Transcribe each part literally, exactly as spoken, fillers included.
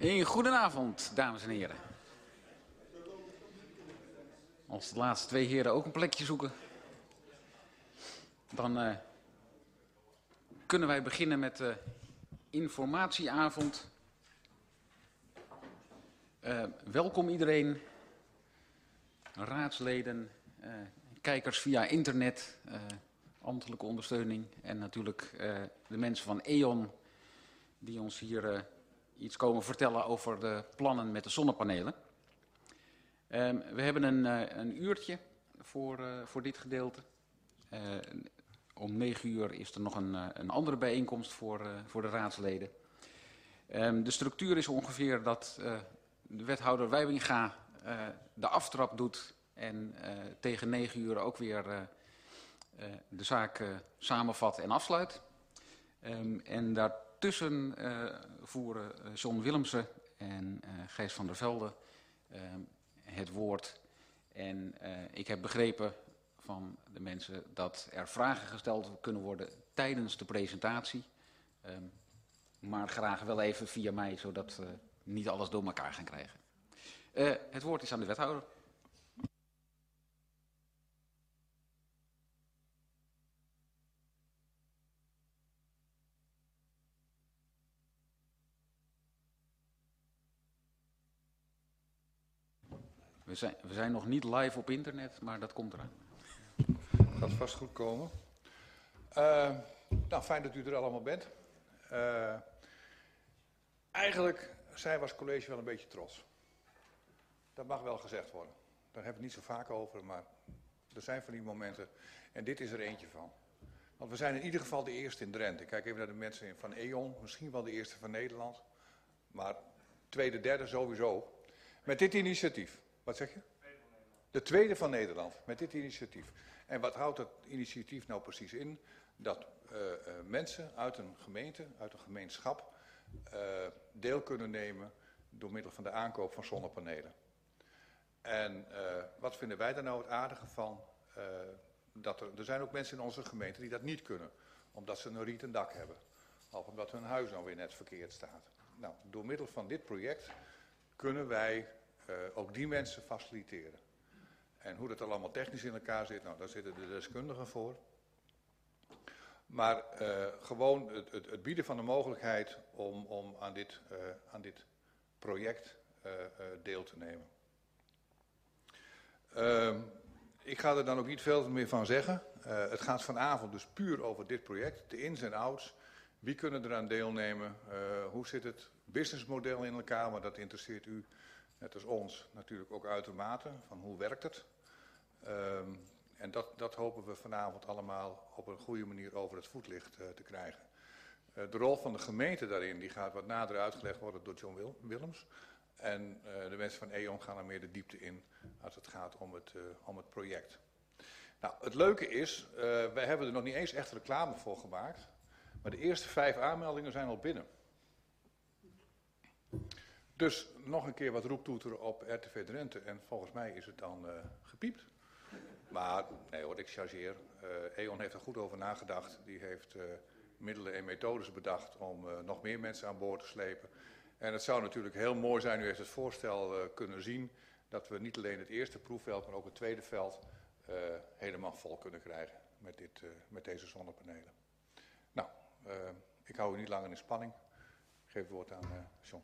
Een goedenavond, dames en heren. Als de laatste twee heren ook een plekje zoeken, dan uh, kunnen wij beginnen met de informatieavond. Uh, welkom iedereen, raadsleden, uh, kijkers via internet, uh, ambtelijke ondersteuning en natuurlijk uh, de mensen van E O N die ons hier uh, iets komen vertellen over de plannen met de zonnepanelen. Uh, we hebben een, uh, een uurtje voor, uh, voor dit gedeelte. Uh, om negen uur is er nog een, uh, een andere bijeenkomst voor, uh, voor de raadsleden. Uh, de structuur is ongeveer dat uh, de wethouder Wijbinga uh, de aftrap doet en uh, tegen negen uur ook weer uh, uh, de zaak uh, samenvat en afsluit. Um, en daartussen uh, voeren John Willemsen en uh, Gijs van der Velde uh, het woord. En uh, ik heb begrepen van de mensen dat er vragen gesteld kunnen worden tijdens de presentatie. Um, maar graag wel even via mij, zodat we niet alles door elkaar gaan krijgen. Uh, het woord is aan de wethouder. We zijn, we zijn nog niet live op internet, maar dat komt eraan. Gaat vast goed komen. Uh, nou, fijn dat u er allemaal bent. Uh, eigenlijk zijn we als college wel een beetje trots. Dat mag wel gezegd worden. Daar hebben we het niet zo vaak over, maar er zijn van die momenten. En dit is er eentje van. Want we zijn in ieder geval de eerste in Drenthe. Ik kijk even naar de mensen van E O N, misschien wel de eerste van Nederland. Maar tweede, derde sowieso. Met dit initiatief. Wat zeg je? De tweede van Nederland, met dit initiatief. En wat houdt dat initiatief nou precies in? Dat uh, uh, mensen uit een gemeente, uit een gemeenschap, uh, deel kunnen nemen door middel van de aankoop van zonnepanelen. En uh, wat vinden wij daar nou het aardige van? Uh, dat er, er zijn ook mensen in onze gemeente die dat niet kunnen, omdat ze een rieten dak hebben. Of omdat hun huis nou weer net verkeerd staat. Nou, door middel van dit project kunnen wij uh, ook die mensen faciliteren. En hoe dat allemaal technisch in elkaar zit, nou, daar zitten de deskundigen voor. Maar uh, gewoon het, het, het bieden van de mogelijkheid om, om aan, dit, uh, aan dit project uh, uh, deel te nemen. Uh, ik ga er dan ook niet veel meer van zeggen. Uh, het gaat vanavond dus puur over dit project, de ins en outs. Wie kunnen eraan deelnemen? Uh, hoe zit het businessmodel in elkaar? Maar dat interesseert u, net als ons, natuurlijk ook uitermate. Van hoe werkt het? Um, en dat, dat hopen we vanavond allemaal op een goede manier over het voetlicht uh, te krijgen. Uh, de rol van de gemeente daarin die gaat wat nader uitgelegd worden door John Wil Willems. En uh, de mensen van E O N gaan er meer de diepte in als het gaat om het, uh, om het project. Nou, het leuke is, uh, wij hebben er nog niet eens echt reclame voor gemaakt. Maar de eerste vijf aanmeldingen zijn al binnen. Dus nog een keer wat roeptoeteren op R T V Drenthe en volgens mij is het dan uh, gepiept. Maar nee hoor, ik chargeer. Uh, E O N heeft er goed over nagedacht. Die heeft uh, middelen en methodes bedacht om uh, nog meer mensen aan boord te slepen. En het zou natuurlijk heel mooi zijn, u heeft het voorstel uh, kunnen zien, dat we niet alleen het eerste proefveld, maar ook het tweede veld uh, helemaal vol kunnen krijgen met, dit, uh, met deze zonnepanelen. Nou, uh, ik hou u niet langer in spanning. Ik geef het woord aan uh, John.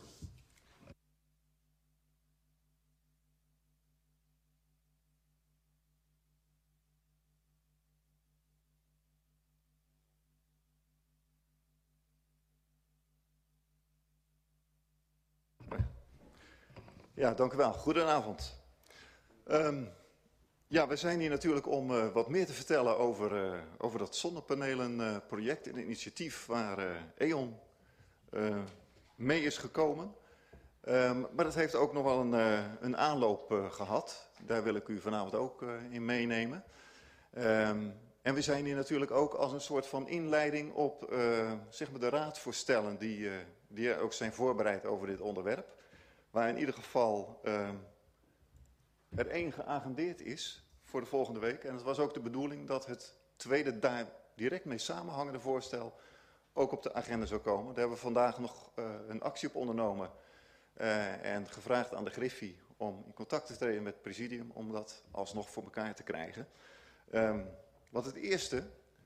Ja, dank u wel. Goedenavond. Um, ja, we zijn hier natuurlijk om uh, wat meer te vertellen over, uh, over dat zonnepanelenproject uh, en initiatief waar uh, E O N uh, mee is gekomen. Um, maar dat heeft ook nog wel een, uh, een aanloop uh, gehad. Daar wil ik u vanavond ook uh, in meenemen. Um, en we zijn hier natuurlijk ook als een soort van inleiding op uh, zeg maar de raadsvoorstellen die, uh, die ook zijn voorbereid over dit onderwerp. Waar in ieder geval uh, er één geagendeerd is voor de volgende week. En het was ook de bedoeling dat het tweede daar direct mee samenhangende voorstel ook op de agenda zou komen. Daar hebben we vandaag nog uh, een actie op ondernomen uh, en gevraagd aan de Griffie om in contact te treden met het presidium om dat alsnog voor elkaar te krijgen. Um, wat het eerste,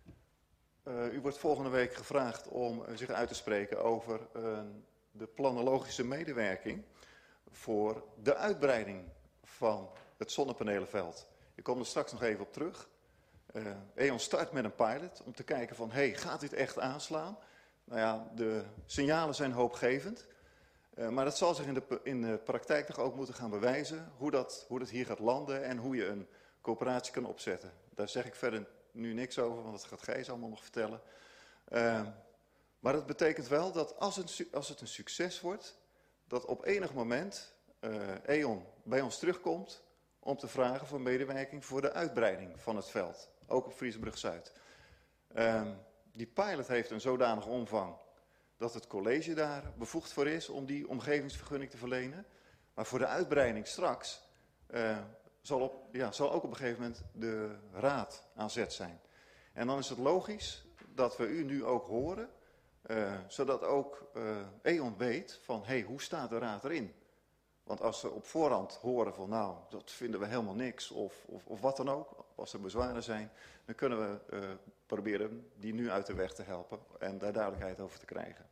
uh, u wordt volgende week gevraagd om uh, zich uit te spreken over uh, de planologische medewerking voor de uitbreiding van het zonnepanelenveld. Ik kom er straks nog even op terug. Uh, E O N start met een pilot om te kijken van, hey, gaat dit echt aanslaan? Nou ja, de signalen zijn hoopgevend. Uh, maar dat zal zich in de, in de praktijk toch ook moeten gaan bewijzen hoe dat, hoe dat hier gaat landen en hoe je een coöperatie kan opzetten. Daar zeg ik verder nu niks over, want dat gaat Gijs allemaal nog vertellen. Uh, maar dat betekent wel dat als het, als het een succes wordt, dat op enig moment uh, E O N bij ons terugkomt om te vragen voor medewerking voor de uitbreiding van het veld. Ook op Friezenbrug Zuid. Uh, die pilot heeft een zodanige omvang dat het college daar bevoegd voor is om die omgevingsvergunning te verlenen. Maar voor de uitbreiding straks uh, zal, op, ja, zal ook op een gegeven moment de raad aan zet zijn. En dan is het logisch dat we u nu ook horen, uh, zodat ook uh, E O N weet van, hé, hey, hoe staat de raad erin? Want als ze op voorhand horen van, nou, dat vinden we helemaal niks, of, of, of wat dan ook, als er bezwaren zijn, dan kunnen we uh, proberen die nu uit de weg te helpen en daar duidelijkheid over te krijgen.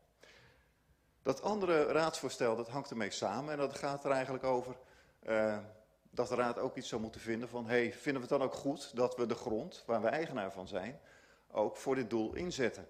Dat andere raadsvoorstel, dat hangt ermee samen en dat gaat er eigenlijk over uh, dat de raad ook iets zou moeten vinden van, hey, vinden we het dan ook goed dat we de grond, waar we eigenaar van zijn, ook voor dit doel inzetten?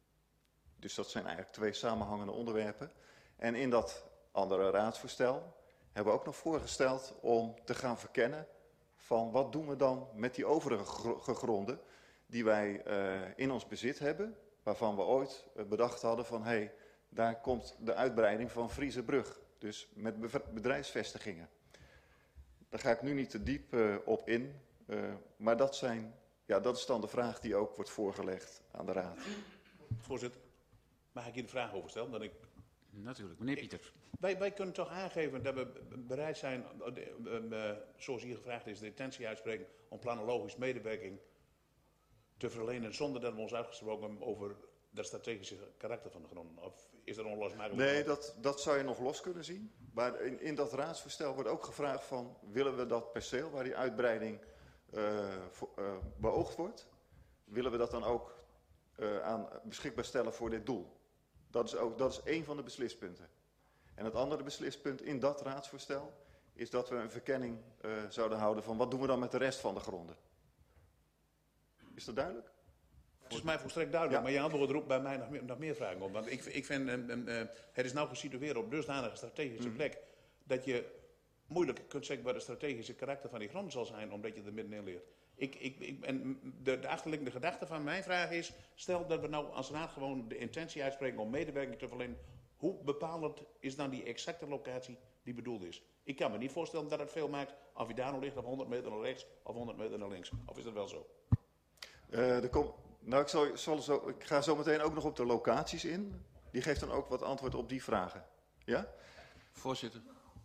Dus dat zijn eigenlijk twee samenhangende onderwerpen. En in dat andere raadsvoorstel hebben we ook nog voorgesteld om te gaan verkennen van wat doen we dan met die overige gronden die wij uh, in ons bezit hebben, waarvan we ooit uh, bedacht hadden van, hé, hey, daar komt de uitbreiding van Friezenbrug, dus met bedrijfsvestigingen. Daar ga ik nu niet te diep uh, op in, uh, maar dat, zijn, ja, dat is dan de vraag die ook wordt voorgelegd aan de raad. Voorzitter, mag ik hier de vraag over stellen? Dat ik... Natuurlijk, meneer Pieters. Wij, wij kunnen toch aangeven dat we bereid zijn, uh, zoals hier gevraagd is, de intentie uitspreken om planologisch medewerking te verlenen zonder dat we ons uitgesproken over dat strategische karakter van de grond. Of is dat onlosmakelijk? Nee, dat, dat zou je nog los kunnen zien. Maar in, in dat raadsvoorstel wordt ook gevraagd van, willen we dat perceel waar die uitbreiding uh, voor, uh, beoogd wordt, willen we dat dan ook uh, aan beschikbaar stellen voor dit doel? Dat is, ook, dat is één van de beslispunten. En het andere beslispunt in dat raadsvoorstel is dat we een verkenning uh, zouden houden van wat doen we dan met de rest van de gronden. Is dat duidelijk? Het is mij volstrekt duidelijk, Ja. maar je antwoord roept bij mij nog meer, nog meer vragen op. Want ik, ik vind, uh, uh, het is nou gesitueerd op dusdanige strategische plek, mm. dat je moeilijk kunt zeggen wat het strategische karakter van die grond zal zijn, omdat je er middenin leert. Ik, ik, ik, en de, de achterliggende gedachte van mijn vraag is, stel dat we nou als raad gewoon de intentie uitspreken om medewerking te verlenen, hoe bepalend is dan die exacte locatie die bedoeld is? Ik kan me niet voorstellen dat het veel maakt of je daar nog ligt of honderd meter naar rechts of honderd meter naar links. Of is dat wel zo? Uh, er komt... Nou, ik, zal, zal zo, ik ga zo meteen ook nog op de locaties in. Die geeft dan ook wat antwoord op die vragen. Ja? Voorzitter.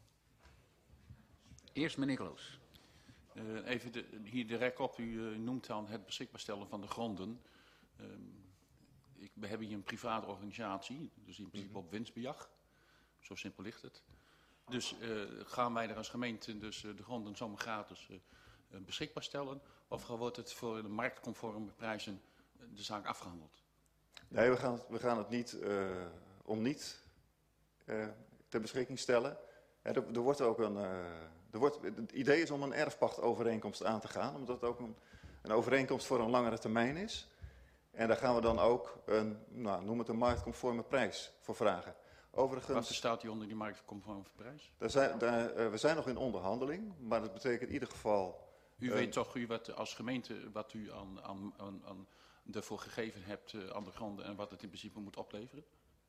Eerst meneer Kloos. Uh, even de, hier direct op, u uh, noemt dan het beschikbaar stellen van de gronden. Um, ik, we hebben hier een private organisatie, dus in principe op winstbejag. Zo simpel ligt het. Dus uh, gaan wij er als gemeente dus, uh, de gronden zomaar gratis uh, uh, beschikbaar stellen? Of wordt het voor de marktconforme prijzen uh, de zaak afgehandeld? Nee, we gaan, we gaan het niet uh, om niet uh, ter beschikking stellen. Ja, er, er wordt ook een... Uh, Er wordt, het idee is om een erfpachtovereenkomst aan te gaan, omdat het ook een, een overeenkomst voor een langere termijn is. En daar gaan we dan ook een, nou, noem het een marktconforme prijs voor vragen. Overigens, wat staat die onder die marktconforme prijs? Daar zijn, daar, uh, we zijn nog in onderhandeling, maar dat betekent in ieder geval... U uh, weet toch u wat, als gemeente wat u aan, aan, aan, aan ervoor gegeven hebt uh, aan de gronden en wat het in principe moet opleveren?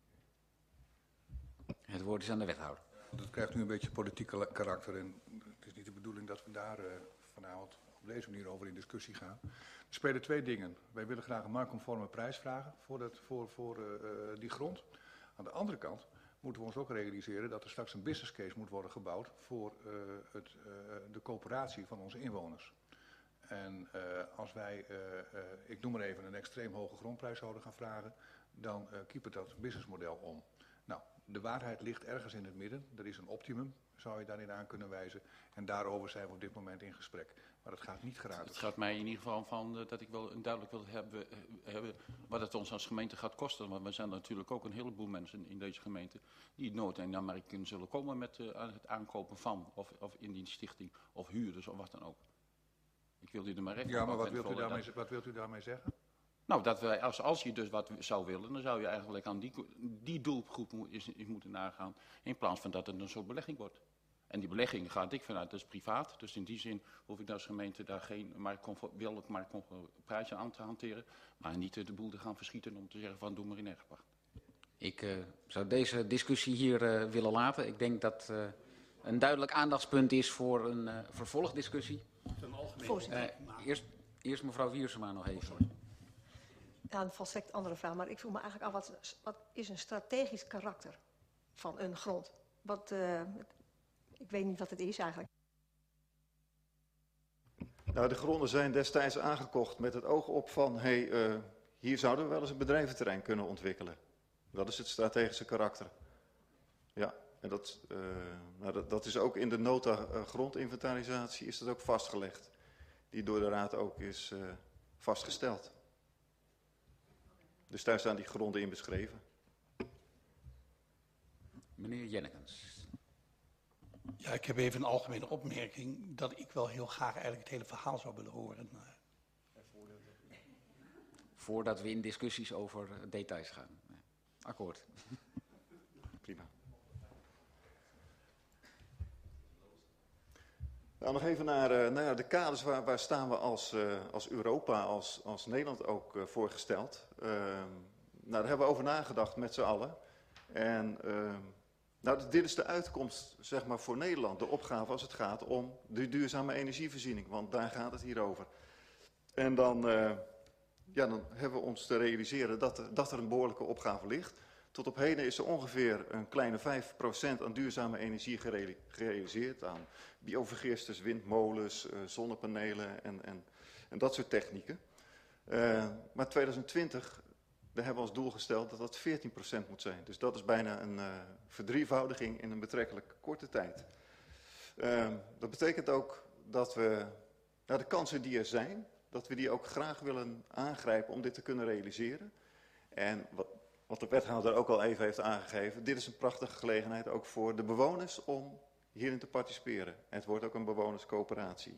Het woord is aan de wethouder. Dat krijgt nu een beetje politiek karakter en het is niet de bedoeling dat we daar uh, vanavond op deze manier over in discussie gaan. Er spelen twee dingen. Wij willen graag een marktconforme prijs vragen voor, dat, voor, voor uh, die grond. Aan de andere kant moeten we ons ook realiseren dat er straks een business case moet worden gebouwd voor uh, het, uh, de coöperatie van onze inwoners. En uh, als wij, uh, uh, ik noem maar even, een extreem hoge grondprijs zouden gaan vragen, dan uh, keept dat businessmodel om. Nou, de waarheid ligt ergens in het midden. Er is een optimum, zou je daarin aan kunnen wijzen. En daarover zijn we op dit moment in gesprek. Maar het gaat niet gratis. Het gaat mij in ieder geval van uh, dat ik wel duidelijk wil hebben, uh, hebben wat het ons als gemeente gaat kosten. Want we zijn natuurlijk ook een heleboel mensen in deze gemeente die nooit in aanmerking zullen komen met uh, het aankopen van, of, of in die stichting, of huurders of wat dan ook. Ik wil u er maar even. Ja, maar wat wilt, u daarmee, wat wilt u daarmee zeggen? Nou, dat wij, als, als je dus wat zou willen, dan zou je eigenlijk aan die, die doelgroep moet, is, is moeten nagaan, in plaats van dat het een soort belegging wordt. En die belegging gaat ik vanuit, dat is privaat, dus in die zin hoef ik als gemeente daar geen marktconform, marktconform prijzen aan te hanteren, maar niet de boel te gaan verschieten om te zeggen van doe maar in erfpacht. Ik uh, zou deze discussie hier uh, willen laten. Ik denk dat uh, een duidelijk aandachtspunt is voor een uh, vervolgdiscussie. Uh, eerst, eerst mevrouw Wiersema nog even. Ja, een volstrekt andere vraag, maar ik vroeg me eigenlijk af, wat, wat is een strategisch karakter van een grond? Wat, uh, ik weet niet wat het is eigenlijk. Nou, de gronden zijn destijds aangekocht met het oog op van, hé, hey, uh, hier zouden we wel eens een bedrijventerrein kunnen ontwikkelen. Dat is het strategische karakter. Ja, en dat, uh, nou, dat, dat is ook in de nota uh, grondinventarisatie is dat ook vastgelegd. Die door de raad ook is uh, vastgesteld. Dus daar staan die gronden in beschreven. Meneer Jennekens. Ja, ik heb even een algemene opmerking dat ik wel heel graag eigenlijk het hele verhaal zou willen horen. Voordat we in discussies over details gaan. Akkoord. Prima. Nou, nog even naar, uh, nou ja, de kaders, waar, waar staan we als, uh, als Europa, als, als Nederland ook uh, voorgesteld. Uh, nou, daar hebben we over nagedacht met z'n allen. En uh, nou, dit is de uitkomst, zeg maar, voor Nederland, de opgave als het gaat om de duurzame energievoorziening, want daar gaat het hier over. En dan, uh, ja, dan hebben we ons te realiseren dat er, dat er een behoorlijke opgave ligt. Tot op heden is er ongeveer een kleine vijf procent aan duurzame energie gereali gerealiseerd. Aan biovergisters, windmolens, uh, zonnepanelen en, en, en dat soort technieken. Uh, maar twintig twintig, daar hebben we als doel gesteld dat dat veertien procent moet zijn. Dus dat is bijna een uh, verdrievoudiging in een betrekkelijk korte tijd. Uh, dat betekent ook dat we nou, de kansen die er zijn, dat we die ook graag willen aangrijpen om dit te kunnen realiseren. En wat, wat de wethouder ook al even heeft aangegeven, dit is een prachtige gelegenheid ook voor de bewoners om hierin te participeren. Het wordt ook een bewonerscoöperatie.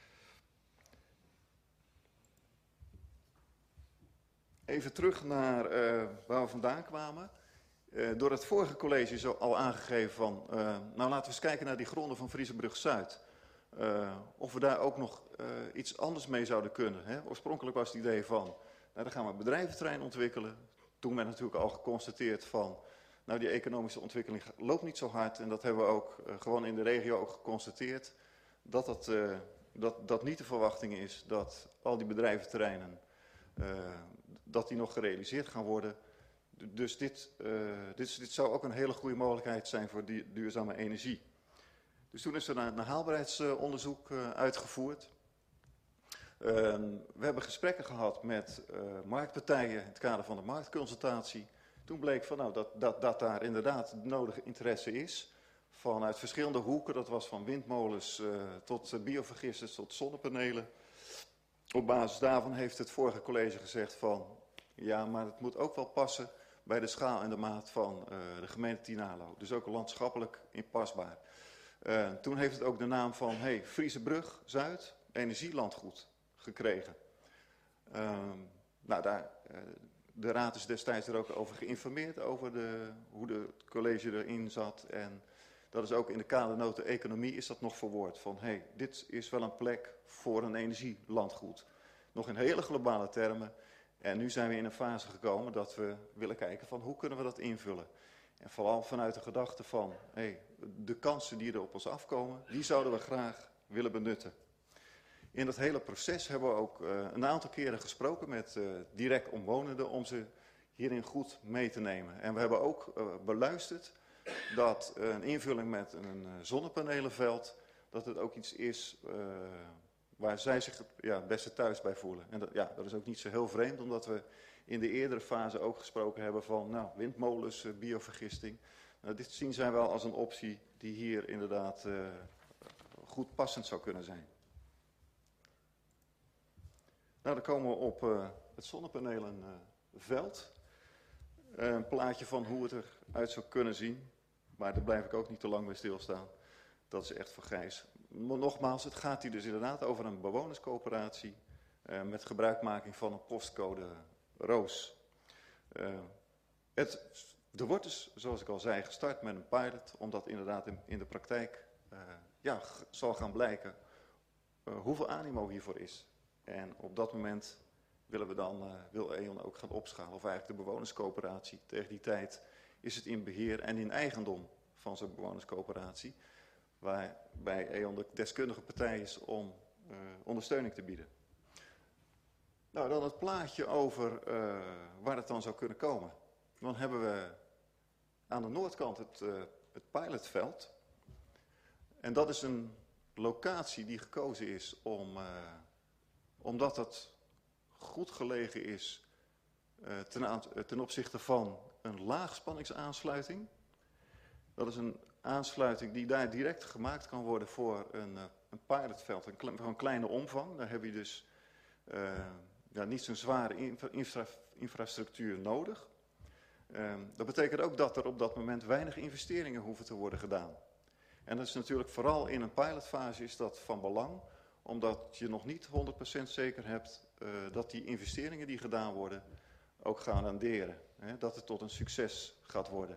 Even terug naar uh, waar we vandaan kwamen. Uh, door het vorige college is al aangegeven van, uh, nou laten we eens kijken naar die gronden van Friezenbrug-Zuid. Uh, of we daar ook nog uh, iets anders mee zouden kunnen. Hè? Oorspronkelijk was het idee van, nou dan gaan we een bedrijventerrein ontwikkelen. Toen werd natuurlijk al geconstateerd van, nou die economische ontwikkeling loopt niet zo hard. En dat hebben we ook uh, gewoon in de regio ook geconstateerd. Dat dat, uh, dat dat niet de verwachting is dat al die bedrijventerreinen, uh, dat die nog gerealiseerd gaan worden. Dus dit, uh, dit, dit zou ook een hele goede mogelijkheid zijn voor die duurzame energie. Dus toen is er een, een haalbaarheidsonderzoek uh, uitgevoerd. Uh, we hebben gesprekken gehad met uh, marktpartijen in het kader van de marktconsultatie. Toen bleek van, nou, dat, dat, dat daar inderdaad de nodige interesse is. Vanuit verschillende hoeken, dat was van windmolens uh, tot uh, biovergisters tot zonnepanelen. Op basis daarvan heeft het vorige college gezegd van, ja, maar het moet ook wel passen bij de schaal en de maat van uh, de gemeente Tynaarlo. Dus ook landschappelijk inpasbaar. Uh, toen heeft het ook de naam van, hey, Friezenbrug Zuid, energielandgoed gekregen. Uh, nou, daar, uh, de raad is destijds er ook over geïnformeerd, over de, hoe de, het college erin zat. En dat is ook in de kadernota economie is dat nog verwoord. Van, hey, dit is wel een plek voor een energielandgoed. Nog in hele globale termen. En nu zijn we in een fase gekomen dat we willen kijken van, hoe kunnen we dat invullen. En vooral vanuit de gedachte van, hey, de kansen die er op ons afkomen, die zouden we graag willen benutten. In dat hele proces hebben we ook uh, een aantal keren gesproken met uh, direct omwonenden om ze hierin goed mee te nemen. En we hebben ook uh, beluisterd dat uh, een invulling met een uh, zonnepanelenveld, dat het ook iets is uh, waar zij zich ja, het beste thuis bij voelen. En dat, ja, dat is ook niet zo heel vreemd, omdat we in de eerdere fase ook gesproken hebben van nou, windmolens, uh, biovergisting. Nou, dit zien zij wel als een optie die hier inderdaad uh, goed passend zou kunnen zijn. Nou, dan komen we op uh, het zonnepanelenveld. Uh, een plaatje van hoe het eruit zou kunnen zien. Maar daar blijf ik ook niet te lang bij stilstaan. Dat is echt voor Gijs. Maar nogmaals, het gaat hier dus inderdaad over een bewonerscoöperatie uh, met gebruikmaking van een postcode roos. Uh, het, er wordt dus, zoals ik al zei, gestart met een pilot, omdat inderdaad in, in de praktijk uh, ja, g- zal gaan blijken uh, hoeveel animo hiervoor is. En op dat moment willen we dan, uh, wil E.ON ook gaan opschalen, of eigenlijk de bewonerscoöperatie. Tegen die tijd is het in beheer en in eigendom van zo'n bewonerscoöperatie, waarbij E.ON de deskundige partij is om uh, ondersteuning te bieden. Nou, dan het plaatje over uh, waar het dan zou kunnen komen. Dan hebben we aan de noordkant het, uh, het pilotveld. En dat is een locatie die gekozen is om, uh, omdat het goed gelegen is uh, ten, aan, ten opzichte van een laagspanningsaansluiting. Dat is een aansluiting die daar direct gemaakt kan worden voor een, uh, een pilotveld, een, kle- van een kleine omvang. Daar heb je dus uh, ja, niet zo'n zware infra- infra- infrastructuur nodig. Uh, dat betekent ook dat er op dat moment weinig investeringen hoeven te worden gedaan. En dat is natuurlijk vooral in een pilotfase is dat van belang, omdat je nog niet honderd procent zeker hebt uh, dat die investeringen die gedaan worden ook gaan renderen. Hè, dat het tot een succes gaat worden.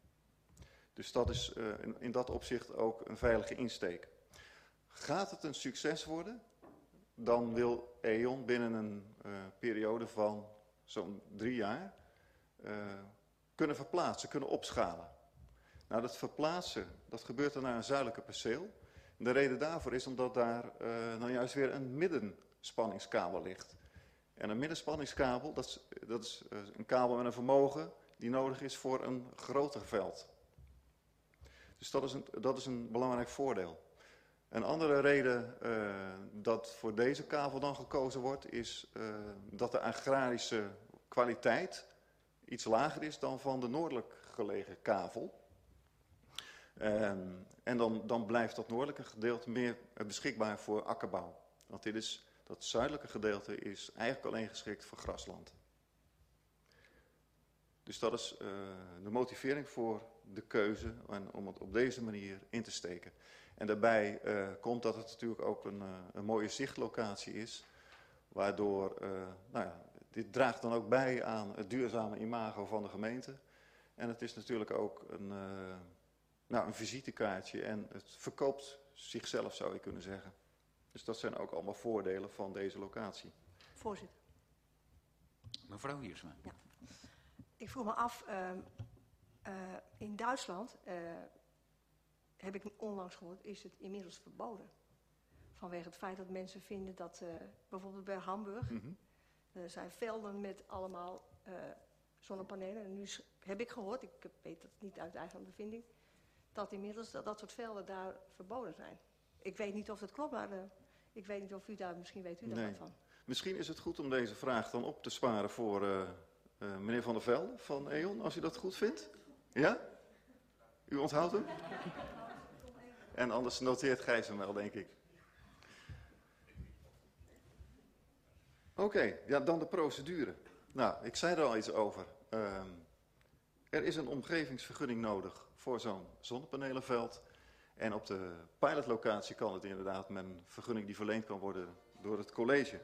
Dus dat is uh, in, in dat opzicht ook een veilige insteek. Gaat het een succes worden, dan wil E.ON binnen een uh, periode van zo'n drie jaar uh, kunnen verplaatsen, kunnen opschalen. Nou, dat verplaatsen, dat gebeurt dan naar een zuidelijke perceel. De reden daarvoor is omdat daar uh, nou juist weer een middenspanningskabel ligt. En een middenspanningskabel, dat is, dat is uh, een kabel met een vermogen die nodig is voor een groter veld. Dus dat is een, dat is een belangrijk voordeel. Een andere reden uh, dat voor deze kabel dan gekozen wordt, is uh, dat de agrarische kwaliteit iets lager is dan van de noordelijk gelegen kavel. Um, en dan, dan blijft dat noordelijke gedeelte meer beschikbaar voor akkerbouw. Want dit is, dat zuidelijke gedeelte is eigenlijk alleen geschikt voor grasland. Dus dat is uh, de motivering voor de keuze en om het op deze manier in te steken. En daarbij uh, komt dat het natuurlijk ook een, uh, een mooie zichtlocatie is. Waardoor, uh, nou ja, dit draagt dan ook bij aan het duurzame imago van de gemeente. En het is natuurlijk ook een, uh, nou, een visitekaartje en het verkoopt zichzelf, zou je kunnen zeggen. Dus dat zijn ook allemaal voordelen van deze locatie. Voorzitter. Mevrouw Wiersma. Ja. Ik vroeg me af, uh, uh, in Duitsland, uh, heb ik onlangs gehoord, is het inmiddels verboden. Vanwege het feit dat mensen vinden dat, uh, bijvoorbeeld bij Hamburg, Mm-hmm. er zijn velden met allemaal uh, zonnepanelen. En nu heb ik gehoord, ik weet dat niet uit eigen bevinding, dat inmiddels dat, dat soort velden daar verboden zijn. Ik weet niet of dat klopt, maar uh, ik weet niet of u daar, misschien weet u daar Nee. wat van. Misschien is het goed om deze vraag dan op te sparen voor uh, uh, meneer Van der Velde van E.ON, als u dat goed vindt. Ja? U onthoudt hem? En anders noteert Gijs hem wel, denk ik. Oké, okay, ja, dan de procedure. Nou, ik zei er al iets over. Um, er is een omgevingsvergunning nodig voor zo'n zonnepanelenveld. En op de pilotlocatie kan het inderdaad met een vergunning die verleend kan worden door het college.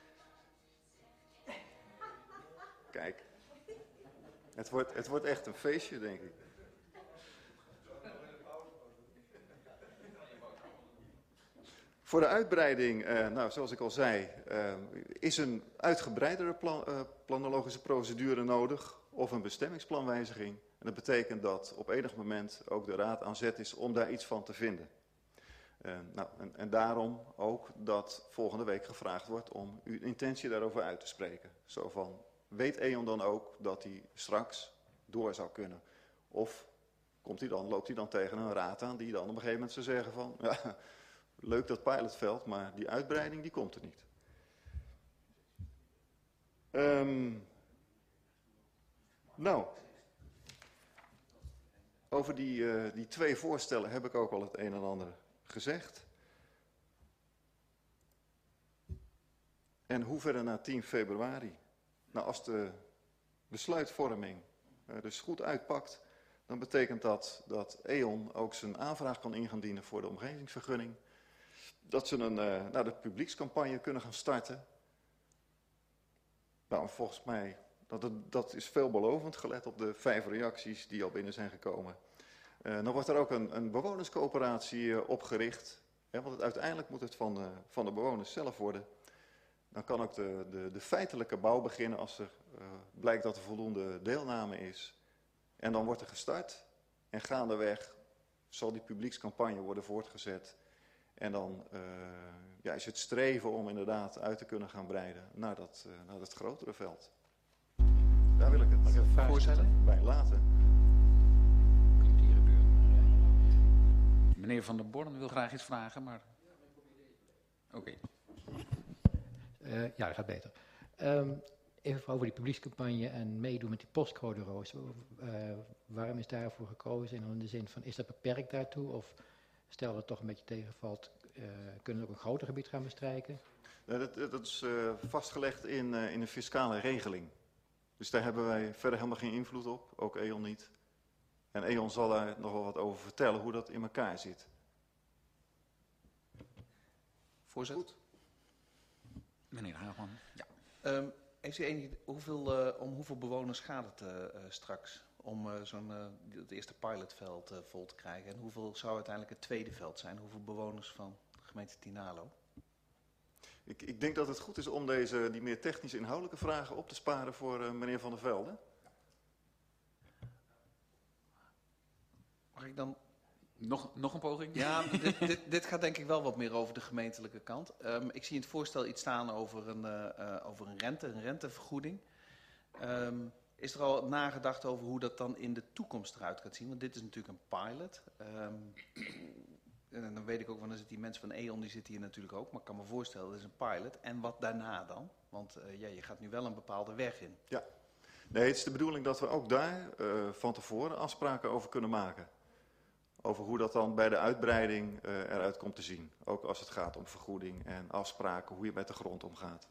Kijk, het wordt, het wordt echt een feestje, denk ik. Voor de uitbreiding, uh, nou, zoals ik al zei, uh, is een uitgebreidere plan, uh, planologische procedure nodig of een bestemmingsplanwijziging. En dat betekent dat op enig moment ook de raad aan zet is om daar iets van te vinden. Uh, nou, en, en daarom ook dat volgende week gevraagd wordt om uw intentie daarover uit te spreken. Zo van, weet E.ON dan ook dat hij straks door zou kunnen? Of komt hij dan, loopt hij dan tegen een raad aan die dan op een gegeven moment zou zeggen van, ja, leuk dat pilotveld, maar die uitbreiding die komt er niet. Um, Nou, over die, uh, die twee voorstellen heb ik ook al het een en ander gezegd. En hoe verder na tien februari? Nou, als de besluitvorming uh, dus goed uitpakt, dan betekent dat dat E O N ook zijn aanvraag kan in gaan dienen voor de omgevingsvergunning. Dat ze een, uh, nou, de publiekscampagne kunnen gaan starten. Nou, volgens mij, dat, het, dat is veelbelovend, gelet op de vijf reacties die al binnen zijn gekomen. Uh, dan wordt er ook een, een bewonerscoöperatie uh, opgericht. Hè, want het, uiteindelijk moet het van de, van de bewoners zelf worden. Dan kan ook de, de, de feitelijke bouw beginnen als er uh, blijkt dat er voldoende deelname is. En dan wordt er gestart. En gaandeweg zal die publiekscampagne worden voortgezet. En dan uh, ja, is het streven om inderdaad uit te kunnen gaan breiden naar dat, uh, naar dat grotere veld. Daar wil ik het voorzitter bij laten. Meneer Van der Born wil graag iets vragen, maar... Oké. Okay. Uh, ja, dat gaat beter. Um, even over die publiekscampagne en meedoen met die postcode-roos. Uh, waarom is daarvoor gekozen? En in de zin van, is dat beperkt daartoe? Of stel dat het toch een beetje tegenvalt, uh, kunnen we ook een groter gebied gaan bestrijken? Uh, dat, dat is uh, vastgelegd in, uh, in een fiscale regeling. Dus daar hebben wij verder helemaal geen invloed op, ook E O N niet. En E O N zal daar nog wel wat over vertellen, hoe dat in elkaar zit. Voorzitter? Goed. Meneer Haagman, ja. Um, heeft u enig, hoeveel, uh, om hoeveel bewoners gaat het uh, uh, straks om uh, zo'n uh, het eerste pilotveld uh, vol te krijgen? En hoeveel zou uiteindelijk het tweede veld zijn? Hoeveel bewoners van de gemeente Tynaarlo? Ik, ik denk dat het goed is om deze, die meer technische inhoudelijke vragen op te sparen voor uh, meneer Van der Velde. Mag ik dan... Nog, nog een poging? Ja, dit, dit, dit gaat denk ik wel wat meer over de gemeentelijke kant. Um, ik zie in het voorstel iets staan over een, uh, uh, over een rente, een rentevergoeding. Um, is er al nagedacht over hoe dat dan in de toekomst eruit gaat zien? Want dit is natuurlijk een pilot. Um, en dan weet ik ook, want dan zitten die mensen van E O N, die zitten hier natuurlijk ook. Maar ik kan me voorstellen, dat is een pilot. En wat daarna dan? Want uh, ja, je gaat nu wel een bepaalde weg in. Ja, nee, het is de bedoeling dat we ook daar uh, van tevoren afspraken over kunnen maken. Over hoe dat dan bij de uitbreiding uh, eruit komt te zien. Ook als het gaat om vergoeding en afspraken, hoe je met de grond omgaat.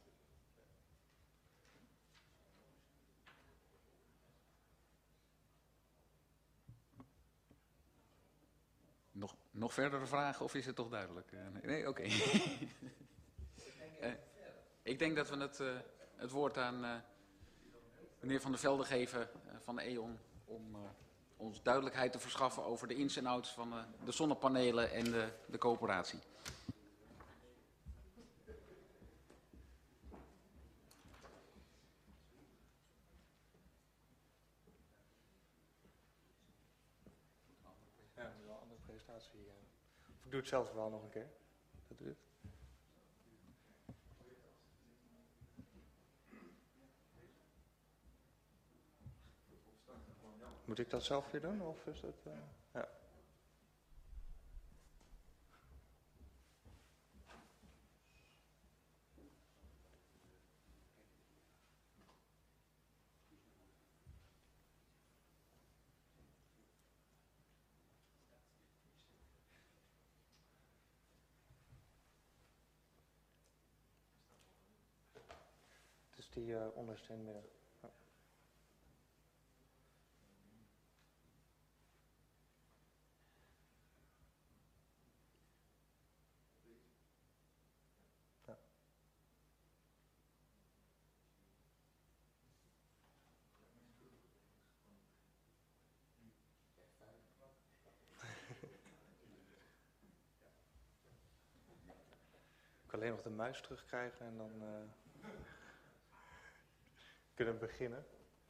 Nog, nog verdere vragen of is het toch duidelijk? Uh, nee, nee oké. Okay. uh, ik denk dat we het, uh, het woord aan uh, meneer Van der Velde geven uh, van de E O N om... Uh, ons duidelijkheid te verschaffen over de ins en outs van uh, de zonnepanelen en de, de coöperatie. Ja, dat is wel een andere presentatie. Of ik doe het zelf wel nog een keer. Dat doe ik. Moet ik dat zelf weer doen, of is dat... Uh, ja. Het is die uh, onderste in het midden. Ja. Ik wil alleen nog de muis terugkrijgen en dan uh, kunnen we beginnen.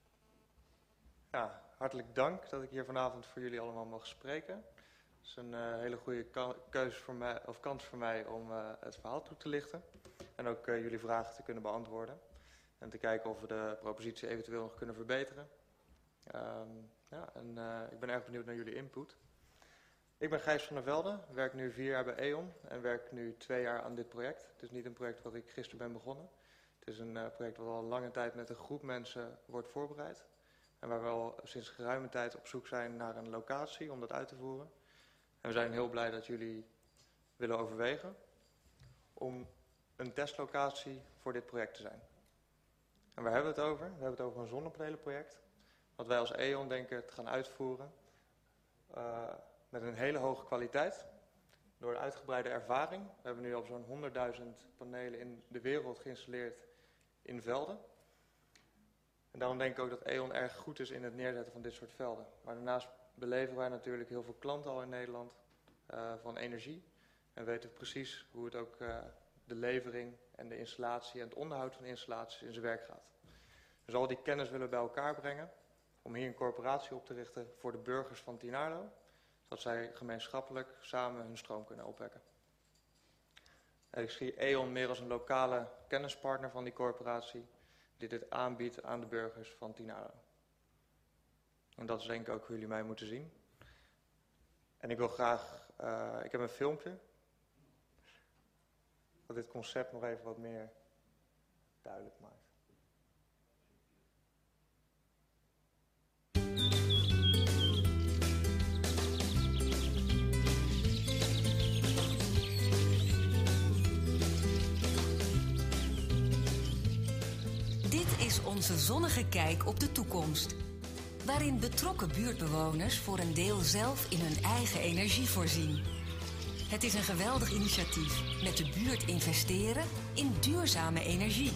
Ja, hartelijk dank dat ik hier vanavond voor jullie allemaal mag spreken. Het is een uh, hele goede keuze voor mij, of kans voor mij om uh, het verhaal toe te lichten. En ook uh, jullie vragen te kunnen beantwoorden. En te kijken of we de propositie eventueel nog kunnen verbeteren. Um, ja, en uh, ik ben erg benieuwd naar jullie input. Ik ben Gijs van der Velde, werk nu vier jaar bij E O N en werk nu twee jaar aan dit project. Het is niet een project wat ik gisteren ben begonnen. Het is een uh, project wat al lange tijd met een groep mensen wordt voorbereid. En waar we al sinds geruime tijd op zoek zijn naar een locatie om dat uit te voeren. En we zijn heel blij dat jullie willen overwegen om een testlocatie voor dit project te zijn. En waar hebben we het over? We hebben het over een zonnepanelenproject. Wat wij als E O N denken te gaan uitvoeren. Uh, met een hele hoge kwaliteit. Door een uitgebreide ervaring. We hebben nu al zo'n honderdduizend panelen in de wereld geïnstalleerd in velden. En daarom denk ik ook dat E O N erg goed is in het neerzetten van dit soort velden. Maar daarnaast beleveren wij natuurlijk heel veel klanten al in Nederland uh, van energie. En weten precies hoe het ook uh, de levering en de installatie en het onderhoud van de installaties in zijn werk gaat. Dus al die kennis willen we bij elkaar brengen om hier een corporatie op te richten voor de burgers van Tinarlo. Zodat zij gemeenschappelijk samen hun stroom kunnen opwekken. En ik zie E O N meer als een lokale kennispartner van die corporatie die dit aanbiedt aan de burgers van Tinarlo. En dat is denk ik ook hoe jullie mij moeten zien. En ik wil graag, uh, ik heb een filmpje dat dit concept nog even wat meer duidelijk maakt. Dit is onze zonnige kijk op de toekomst. Waarin betrokken buurtbewoners voor een deel zelf in hun eigen energie voorzien. Het is een geweldig initiatief met de buurt investeren in duurzame energie.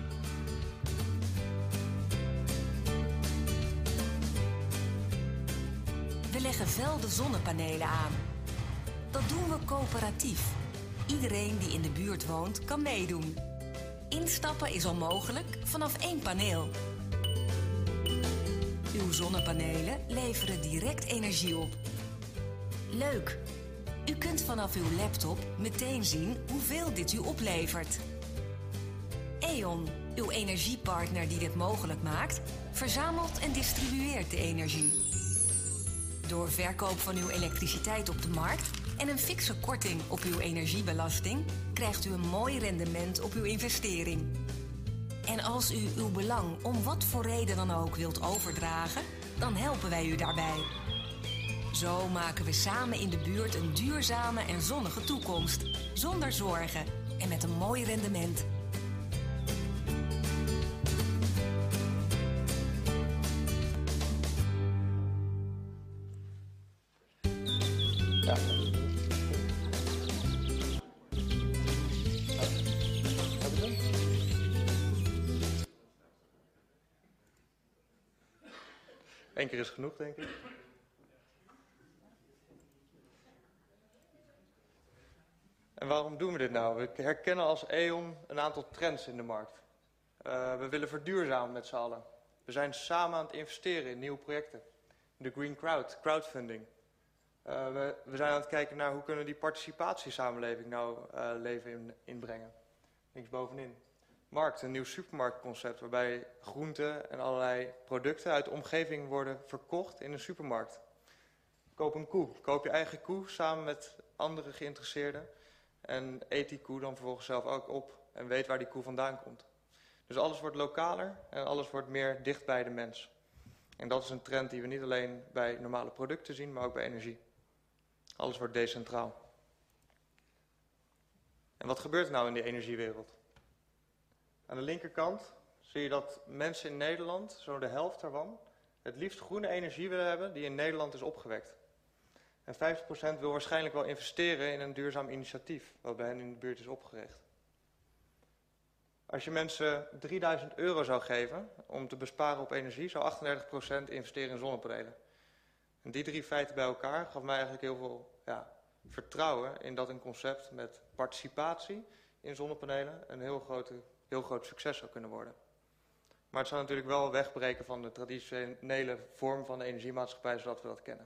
We leggen velden zonnepanelen aan. Dat doen we coöperatief. Iedereen die in de buurt woont kan meedoen. Instappen is onmogelijk vanaf één paneel. Uw zonnepanelen leveren direct energie op. Leuk! U kunt vanaf uw laptop meteen zien hoeveel dit u oplevert. E O N, uw energiepartner die dit mogelijk maakt, verzamelt en distribueert de energie. Door verkoop van uw elektriciteit op de markt en een fikse korting op uw energiebelasting krijgt u een mooi rendement op uw investering. En als u uw belang om wat voor reden dan ook wilt overdragen, dan helpen wij u daarbij. Zo maken we samen in de buurt een duurzame en zonnige toekomst. Zonder zorgen en met een mooi rendement. Ja. Eén keer is genoeg, denk ik. En waarom doen we dit nou? We herkennen als E O N een aantal trends in de markt. Uh, we willen verduurzamen met z'n allen. We zijn samen aan het investeren in nieuwe projecten. De Green Crowd, crowdfunding. Uh, we, we zijn aan het kijken naar hoe kunnen we die participatiesamenleving nou uh, leven in, inbrengen. Links bovenin. Markt, een nieuw supermarktconcept waarbij groenten en allerlei producten uit de omgeving worden verkocht in een supermarkt. Koop een koe. Koop je eigen koe samen met andere geïnteresseerden. En eet die koe dan vervolgens zelf ook op en weet waar die koe vandaan komt. Dus alles wordt lokaler en alles wordt meer dicht bij de mens. En dat is een trend die we niet alleen bij normale producten zien, maar ook bij energie. Alles wordt decentraal. En wat gebeurt er nou in die energiewereld? Aan de linkerkant zie je dat mensen in Nederland, zo'n de helft daarvan, het liefst groene energie willen hebben die in Nederland is opgewekt. En vijftig procent wil waarschijnlijk wel investeren in een duurzaam initiatief, wat bij hen in de buurt is opgericht. Als je mensen drieduizend euro zou geven om te besparen op energie, zou achtendertig procent investeren in zonnepanelen. En die drie feiten bij elkaar gaf mij eigenlijk heel veel ja, vertrouwen in dat een concept met participatie in zonnepanelen een heel, grote, heel groot succes zou kunnen worden. Maar het zou natuurlijk wel wegbreken van de traditionele vorm van de energiemaatschappij zoals we dat kennen.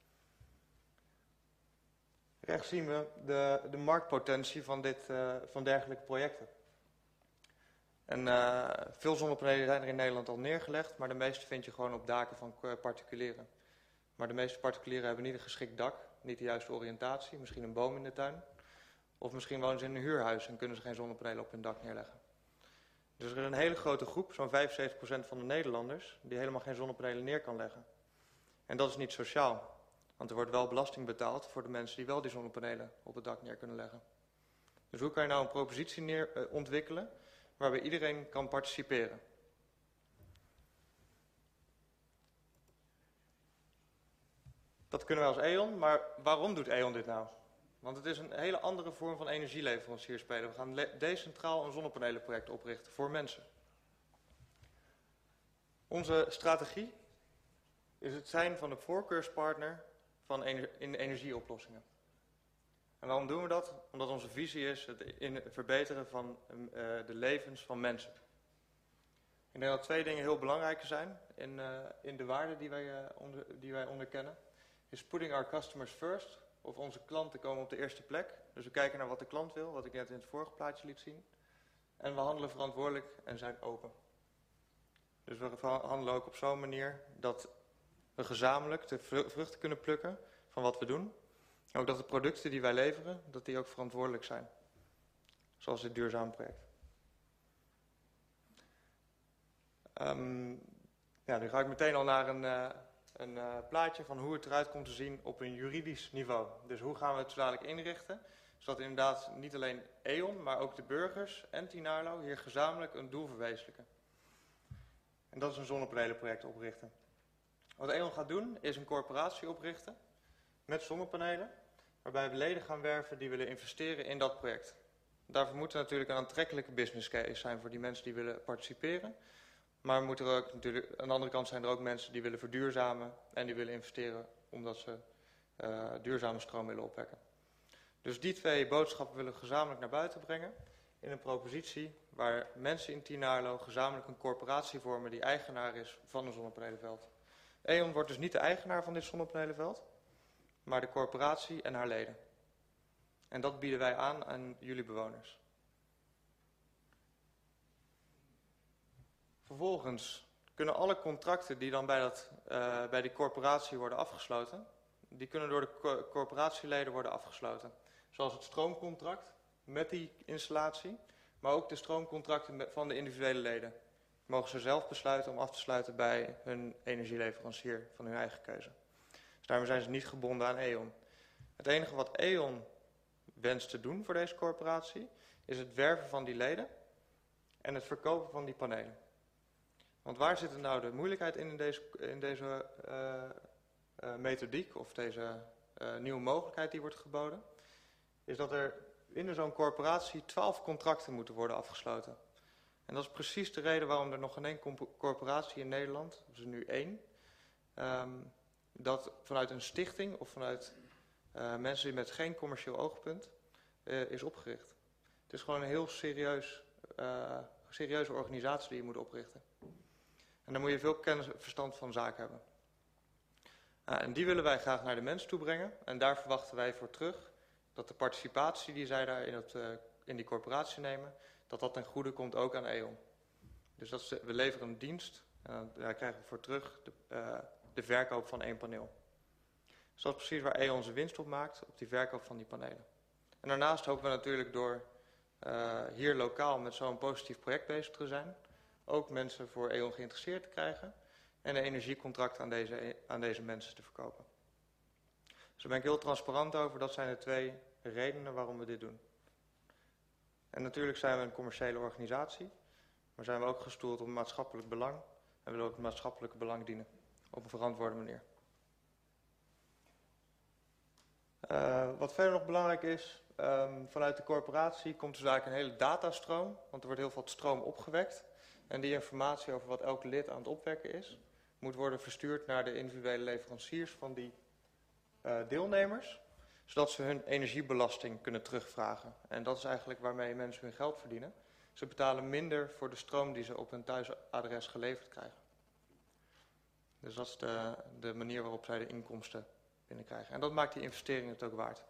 Rechts zien we de, de marktpotentie van, dit, uh, van dergelijke projecten. En uh, veel zonnepanelen zijn er in Nederland al neergelegd, maar de meeste vind je gewoon op daken van particulieren. Maar de meeste particulieren hebben niet een geschikt dak, niet de juiste oriëntatie, misschien een boom in de tuin. Of misschien wonen ze in een huurhuis en kunnen ze geen zonnepanelen op hun dak neerleggen. Dus er is een hele grote groep, zo'n vijfenzeventig procent van de Nederlanders, die helemaal geen zonnepanelen neer kan leggen. En dat is niet sociaal, want er wordt wel belasting betaald voor de mensen die wel die zonnepanelen op het dak neer kunnen leggen. Dus hoe kan je nou een propositie neer, uh, ontwikkelen waarbij iedereen kan participeren? Dat kunnen wij als E O N, maar waarom doet E O N dit nou? Want het is een hele andere vorm van energieleverancier spelen. We gaan decentraal een zonnepanelenproject oprichten voor mensen. Onze strategie is het zijn van de voorkeurspartner van ener in energieoplossingen. En waarom doen we dat? Omdat onze visie is het in het verbeteren van uh, de levens van mensen. Ik denk dat twee dingen heel belangrijk zijn in, uh, in de waarden die wij, uh, onder, die wij onderkennen. Is putting our customers first. Of onze klanten komen op de eerste plek. Dus we kijken naar wat de klant wil, wat ik net in het vorige plaatje liet zien. En we handelen verantwoordelijk en zijn open. Dus we handelen ook op zo'n manier dat we gezamenlijk de vruchten kunnen plukken van wat we doen. En ook dat de producten die wij leveren, dat die ook verantwoordelijk zijn. Zoals dit duurzame project. Um, ja, nu ga ik meteen al naar een... Uh, Een uh, plaatje van hoe het eruit komt te zien op een juridisch niveau. Dus hoe gaan we het zo dadelijk inrichten, zodat inderdaad niet alleen E O N, maar ook de burgers en Tinarlo hier gezamenlijk een doel verwezenlijken. En dat is een zonnepanelenproject oprichten. Wat E O N gaat doen, is een corporatie oprichten met zonnepanelen, waarbij we leden gaan werven die willen investeren in dat project. Daarvoor moet er natuurlijk een aantrekkelijke business case zijn voor die mensen die willen participeren. Maar moet er ook natuurlijk, aan de andere kant zijn er ook mensen die willen verduurzamen en die willen investeren omdat ze uh, duurzame stroom willen opwekken. Dus die twee boodschappen willen we gezamenlijk naar buiten brengen in een propositie waar mensen in Tinarlo gezamenlijk een corporatie vormen die eigenaar is van een zonnepanelenveld. E O N wordt dus niet de eigenaar van dit zonnepanelenveld, maar de corporatie en haar leden. En dat bieden wij aan aan jullie bewoners. Vervolgens kunnen alle contracten die dan bij, dat, uh, bij die corporatie worden afgesloten, die kunnen door de co corporatieleden worden afgesloten. Zoals het stroomcontract met die installatie, maar ook de stroomcontracten met, van de individuele leden. Mogen ze zelf besluiten om af te sluiten bij hun energieleverancier van hun eigen keuze. Dus daarmee zijn ze niet gebonden aan E O N. Het enige wat E O N wenst te doen voor deze corporatie is het werven van die leden en het verkopen van die panelen. Want waar zit er nou de moeilijkheid in in deze, in deze uh, uh, methodiek of deze uh, nieuwe mogelijkheid die wordt geboden? Is dat er binnen zo'n corporatie twaalf contracten moeten worden afgesloten. En dat is precies de reden waarom er nog geen één corporatie in Nederland, er is er nu één, um, dat vanuit een stichting of vanuit uh, mensen die met geen commercieel oogpunt uh, is opgericht. Het is gewoon een heel serieus, uh, serieuze organisatie die je moet oprichten. En dan moet je veel kennis en verstand van zaken hebben. Uh, en die willen wij graag naar de mens toe brengen. En daar verwachten wij voor terug dat de participatie die zij daar in, het, uh, in die corporatie nemen, dat dat ten goede komt ook aan E O N. Dus dat is, we leveren een dienst en daar krijgen we voor terug de, uh, de verkoop van één paneel. Dus dat is precies waar E O N zijn winst op maakt, op die verkoop van die panelen. En daarnaast hopen we natuurlijk door uh, hier lokaal met zo'n positief project bezig te zijn, ook mensen voor E O N geïnteresseerd te krijgen en een energiecontract aan deze, aan deze mensen te verkopen. Dus daar ben ik heel transparant over. Dat zijn de twee redenen waarom we dit doen. En natuurlijk zijn we een commerciële organisatie, maar zijn we ook gestoeld op een maatschappelijk belang en willen ook het maatschappelijke belang dienen op een verantwoorde manier. Uh, wat verder nog belangrijk is, um, vanuit de corporatie komt dus eigenlijk een hele datastroom, want er wordt heel veel stroom opgewekt. En die informatie over wat elke lid aan het opwekken is, moet worden verstuurd naar de individuele leveranciers van die uh, deelnemers, zodat ze hun energiebelasting kunnen terugvragen. En dat is eigenlijk waarmee mensen hun geld verdienen. Ze betalen minder voor de stroom die ze op hun thuisadres geleverd krijgen. Dus dat is de, de manier waarop zij de inkomsten binnenkrijgen. En dat maakt die investering het ook waard.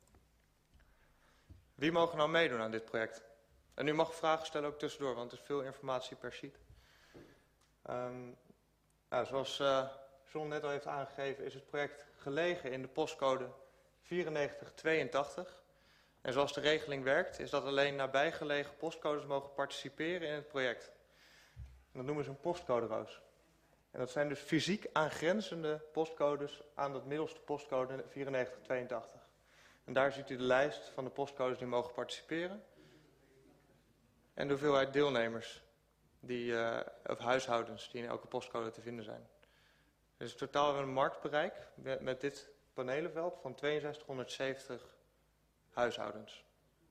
Wie mogen nou meedoen aan dit project? En u mag vragen stellen ook tussendoor, want er is veel informatie per sheet. Um, nou, zoals uh, John net al heeft aangegeven, is het project gelegen in de postcode vierennegentig tweeëntachtig. En zoals de regeling werkt, is dat alleen nabijgelegen postcodes mogen participeren in het project. En dat noemen ze een postcoderoos. En dat zijn dus fysiek aangrenzende postcodes aan dat middelste postcode vierennegentig tweeëntachtig. En daar ziet u de lijst van de postcodes die mogen participeren. En de hoeveelheid deelnemers, die, uh, of huishoudens, die in elke postcode te vinden zijn. Dus totaal hebben we een marktbereik met, met dit panelenveld van tweeënzestighonderdzeventig huishoudens.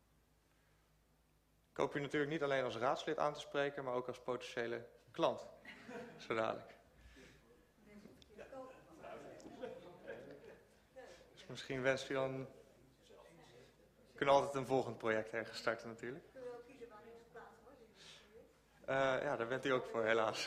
Ik hoop u natuurlijk niet alleen als raadslid aan te spreken, maar ook als potentiële klant. Zo dadelijk. Dus misschien wenst u dan... We kunnen altijd een volgend project ergens starten natuurlijk. Uh, ja, daar bent u ook voor, helaas.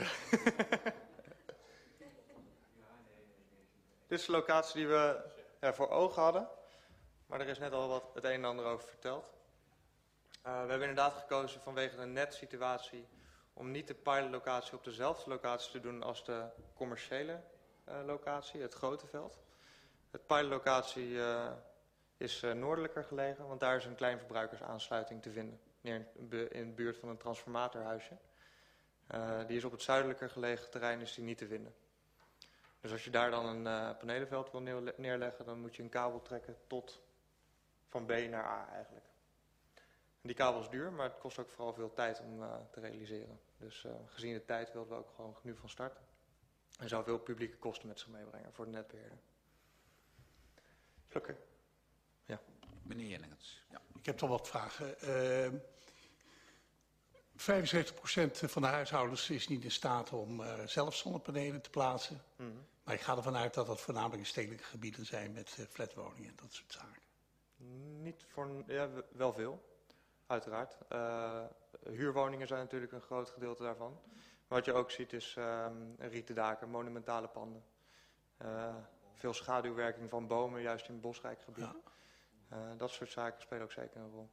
Dit is de locatie die we ja, voor ogen hadden. Maar er is net al wat het een en ander over verteld. Uh, we hebben inderdaad gekozen vanwege de netsituatie om niet de pilotlocatie op dezelfde locatie te doen als de commerciële uh, locatie, het grote veld. Het pilotlocatie uh, is uh, noordelijker gelegen, want daar is een klein verbruikersaansluiting te vinden. In de buurt van een transformatorhuisje. Uh, die is op het zuidelijker gelegen terrein, is die niet te vinden. Dus als je daar dan een uh, panelenveld wil neerleggen, dan moet je een kabel trekken tot van B naar A eigenlijk. En die kabel is duur, maar het kost ook vooral veel tijd om uh, te realiseren. Dus uh, gezien de tijd wilden we ook gewoon nu van start. En zou veel publieke kosten met zich meebrengen voor de netbeheerder. Oké. Okay. Ja. Meneer Jennings. Ja. Ik heb toch wat vragen. Uh, vijfenzeventig procent van de huishoudens is niet in staat om uh, zelf zonnepanelen te plaatsen. Mm-hmm. Maar ik ga ervan uit dat dat voornamelijk in stedelijke gebieden zijn met uh, flatwoningen en dat soort zaken. Niet voor, ja, wel veel, uiteraard. Uh, huurwoningen zijn natuurlijk een groot gedeelte daarvan. Maar wat je ook ziet is um, rieten daken, monumentale panden. Uh, veel schaduwwerking van bomen, juist in bosrijk gebied. Ja. Uh, dat soort zaken spelen ook zeker een rol.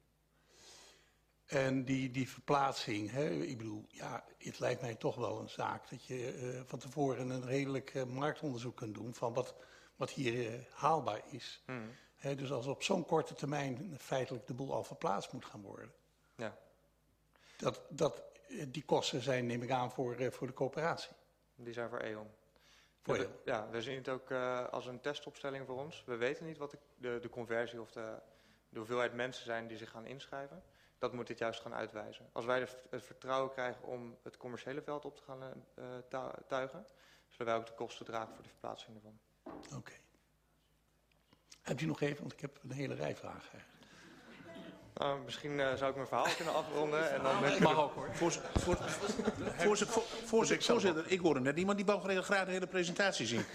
En die, die verplaatsing, hè, ik bedoel, ja, het lijkt mij toch wel een zaak dat je uh, van tevoren een redelijk uh, marktonderzoek kunt doen van wat, wat hier uh, haalbaar is. Mm. He, dus als op zo'n korte termijn feitelijk de boel al verplaatst moet gaan worden. Ja. Dat, dat, die kosten zijn, neem ik aan, voor, uh, voor de coöperatie. Die zijn voor E.ON. Voor we, ja, we zien het ook uh, als een testopstelling voor ons. We weten niet wat de, de, de conversie of de, de hoeveelheid mensen zijn die zich gaan inschrijven. Dat moet dit juist gaan uitwijzen. Als wij de, het vertrouwen krijgen om het commerciële veld op te gaan uh, tuigen, zullen wij ook de kosten dragen voor de verplaatsing ervan. Oké. Okay. Hebt u nog even, want ik heb een hele rij vragen eigenlijk. Nou, misschien uh, zou ik mijn verhaal kunnen afronden. En dan ik mag ook hoor. Voorzitter, voor, voorzitter, voor, voorzitter, voorzitter, ik hoorde net iemand die wou graag de hele presentatie zien.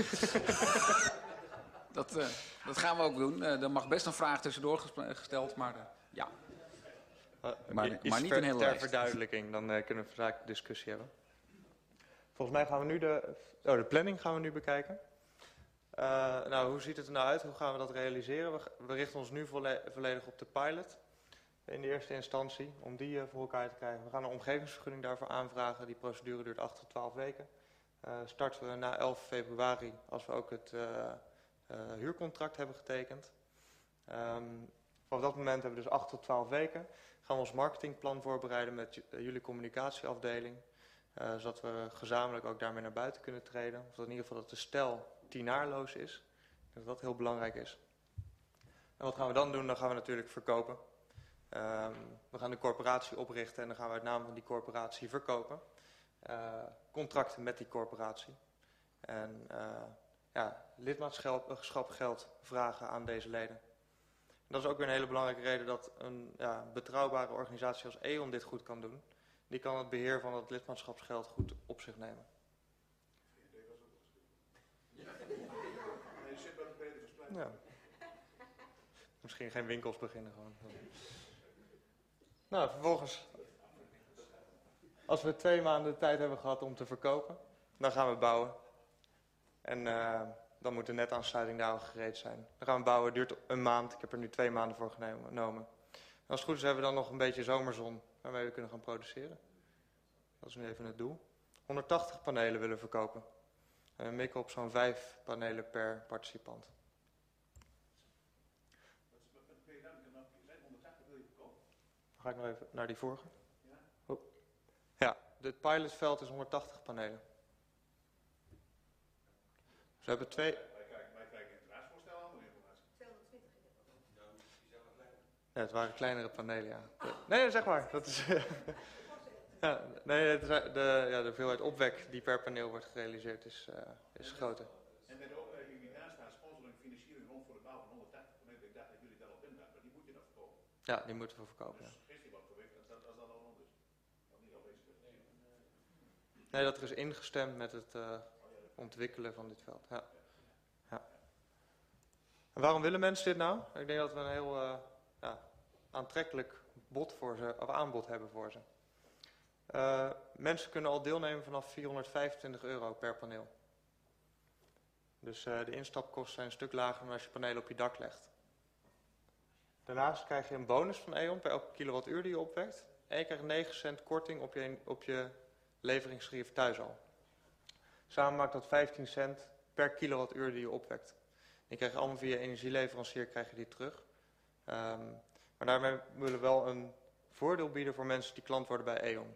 dat, uh, dat gaan we ook doen. Uh, er mag best een vraag tussendoor gesteld, maar uh, ja. Uh, maar, maar niet een hele lijst. Ter verduidelijking, dan uh, kunnen we vaak discussie hebben. Volgens mij gaan we nu de, oh, de planning gaan we nu bekijken. Uh, nou, hoe ziet het er nou uit? Hoe gaan we dat realiseren? We, we richten ons nu volle, volledig op de pilot. In de eerste instantie, om die uh, voor elkaar te krijgen. We gaan een omgevingsvergunning daarvoor aanvragen. Die procedure duurt acht tot twaalf weken. Uh, starten we na elf februari, als we ook het uh, uh, huurcontract hebben getekend. Um, vanaf dat moment hebben we dus acht tot twaalf weken. Gaan we ons marketingplan voorbereiden met uh, jullie communicatieafdeling. Uh, zodat we gezamenlijk ook daarmee naar buiten kunnen treden. Of dat in ieder geval dat de stijl tienaarloos is. Ik denk dat dat heel belangrijk is. En wat gaan we dan doen? Dan gaan we natuurlijk verkopen. Um, we gaan de corporatie oprichten en dan gaan we uit naam van die corporatie verkopen. Uh, contracten met die corporatie. En uh, ja, lidmaatschapgeld vragen aan deze leden. En dat is ook weer een hele belangrijke reden dat een ja, betrouwbare organisatie als E.ON dit goed kan doen. Die kan het beheer van het lidmaatschapsgeld goed op zich nemen. Ja. Misschien geen winkels beginnen gewoon. Nou, vervolgens, als we twee maanden de tijd hebben gehad om te verkopen, dan gaan we bouwen. En uh, dan moet de netaansluiting daar al gereed zijn. Dan gaan we bouwen, het duurt een maand. Ik heb er nu twee maanden voor genomen. En als het goed is hebben we dan nog een beetje zomerzon waarmee we kunnen gaan produceren. Dat is nu even het doel. honderdtachtig panelen willen we verkopen. En we mikken op zo'n vijf panelen per participant. Dan ga ik nog even naar die vorige. Oh. Ja, het pilotveld is honderdtachtig panelen. Dus we hebben twee... Wij krijgen, wij krijgen in het raadsvoorstel andere informatie. Ja, het waren kleinere panelen, ja. Nee, zeg maar. Dat is... ja, nee, het is, de, ja, de hoeveelheid opwek die per paneel wordt gerealiseerd is, uh, is groter. En met de opmerking die daar staat, sponsoring, financiering rond voor de bouw van honderdtachtig panelen. Ik dacht dat jullie daarop ingaan, maar die moet je dan verkopen. Ja, die moeten we verkopen, ja. Dus is die wat gewicht als dat, als dat al rond is? Dat niet al bezig is. Nee, dat er is ingestemd met het uh, ontwikkelen van dit veld. Ja. Ja. En waarom willen mensen dit nou? Ik denk dat we een heel uh, ja, aantrekkelijk bod voor ze, of aanbod hebben voor ze. Uh, mensen kunnen al deelnemen vanaf vierhonderdvijfentwintig euro per paneel. Dus uh, de instapkosten zijn een stuk lager dan als je panelen op je dak legt. Daarnaast krijg je een bonus van E O N per elke kilowattuur die je opwekt. En je krijgt negen cent korting op je, op je leveringstarief thuis al. Samen maakt dat vijftien cent per kilowattuur die je opwekt. Je krijgt allemaal via energieleverancier krijg je die terug. Um, maar daarmee willen we wel een voordeel bieden voor mensen die klant worden bij E O N.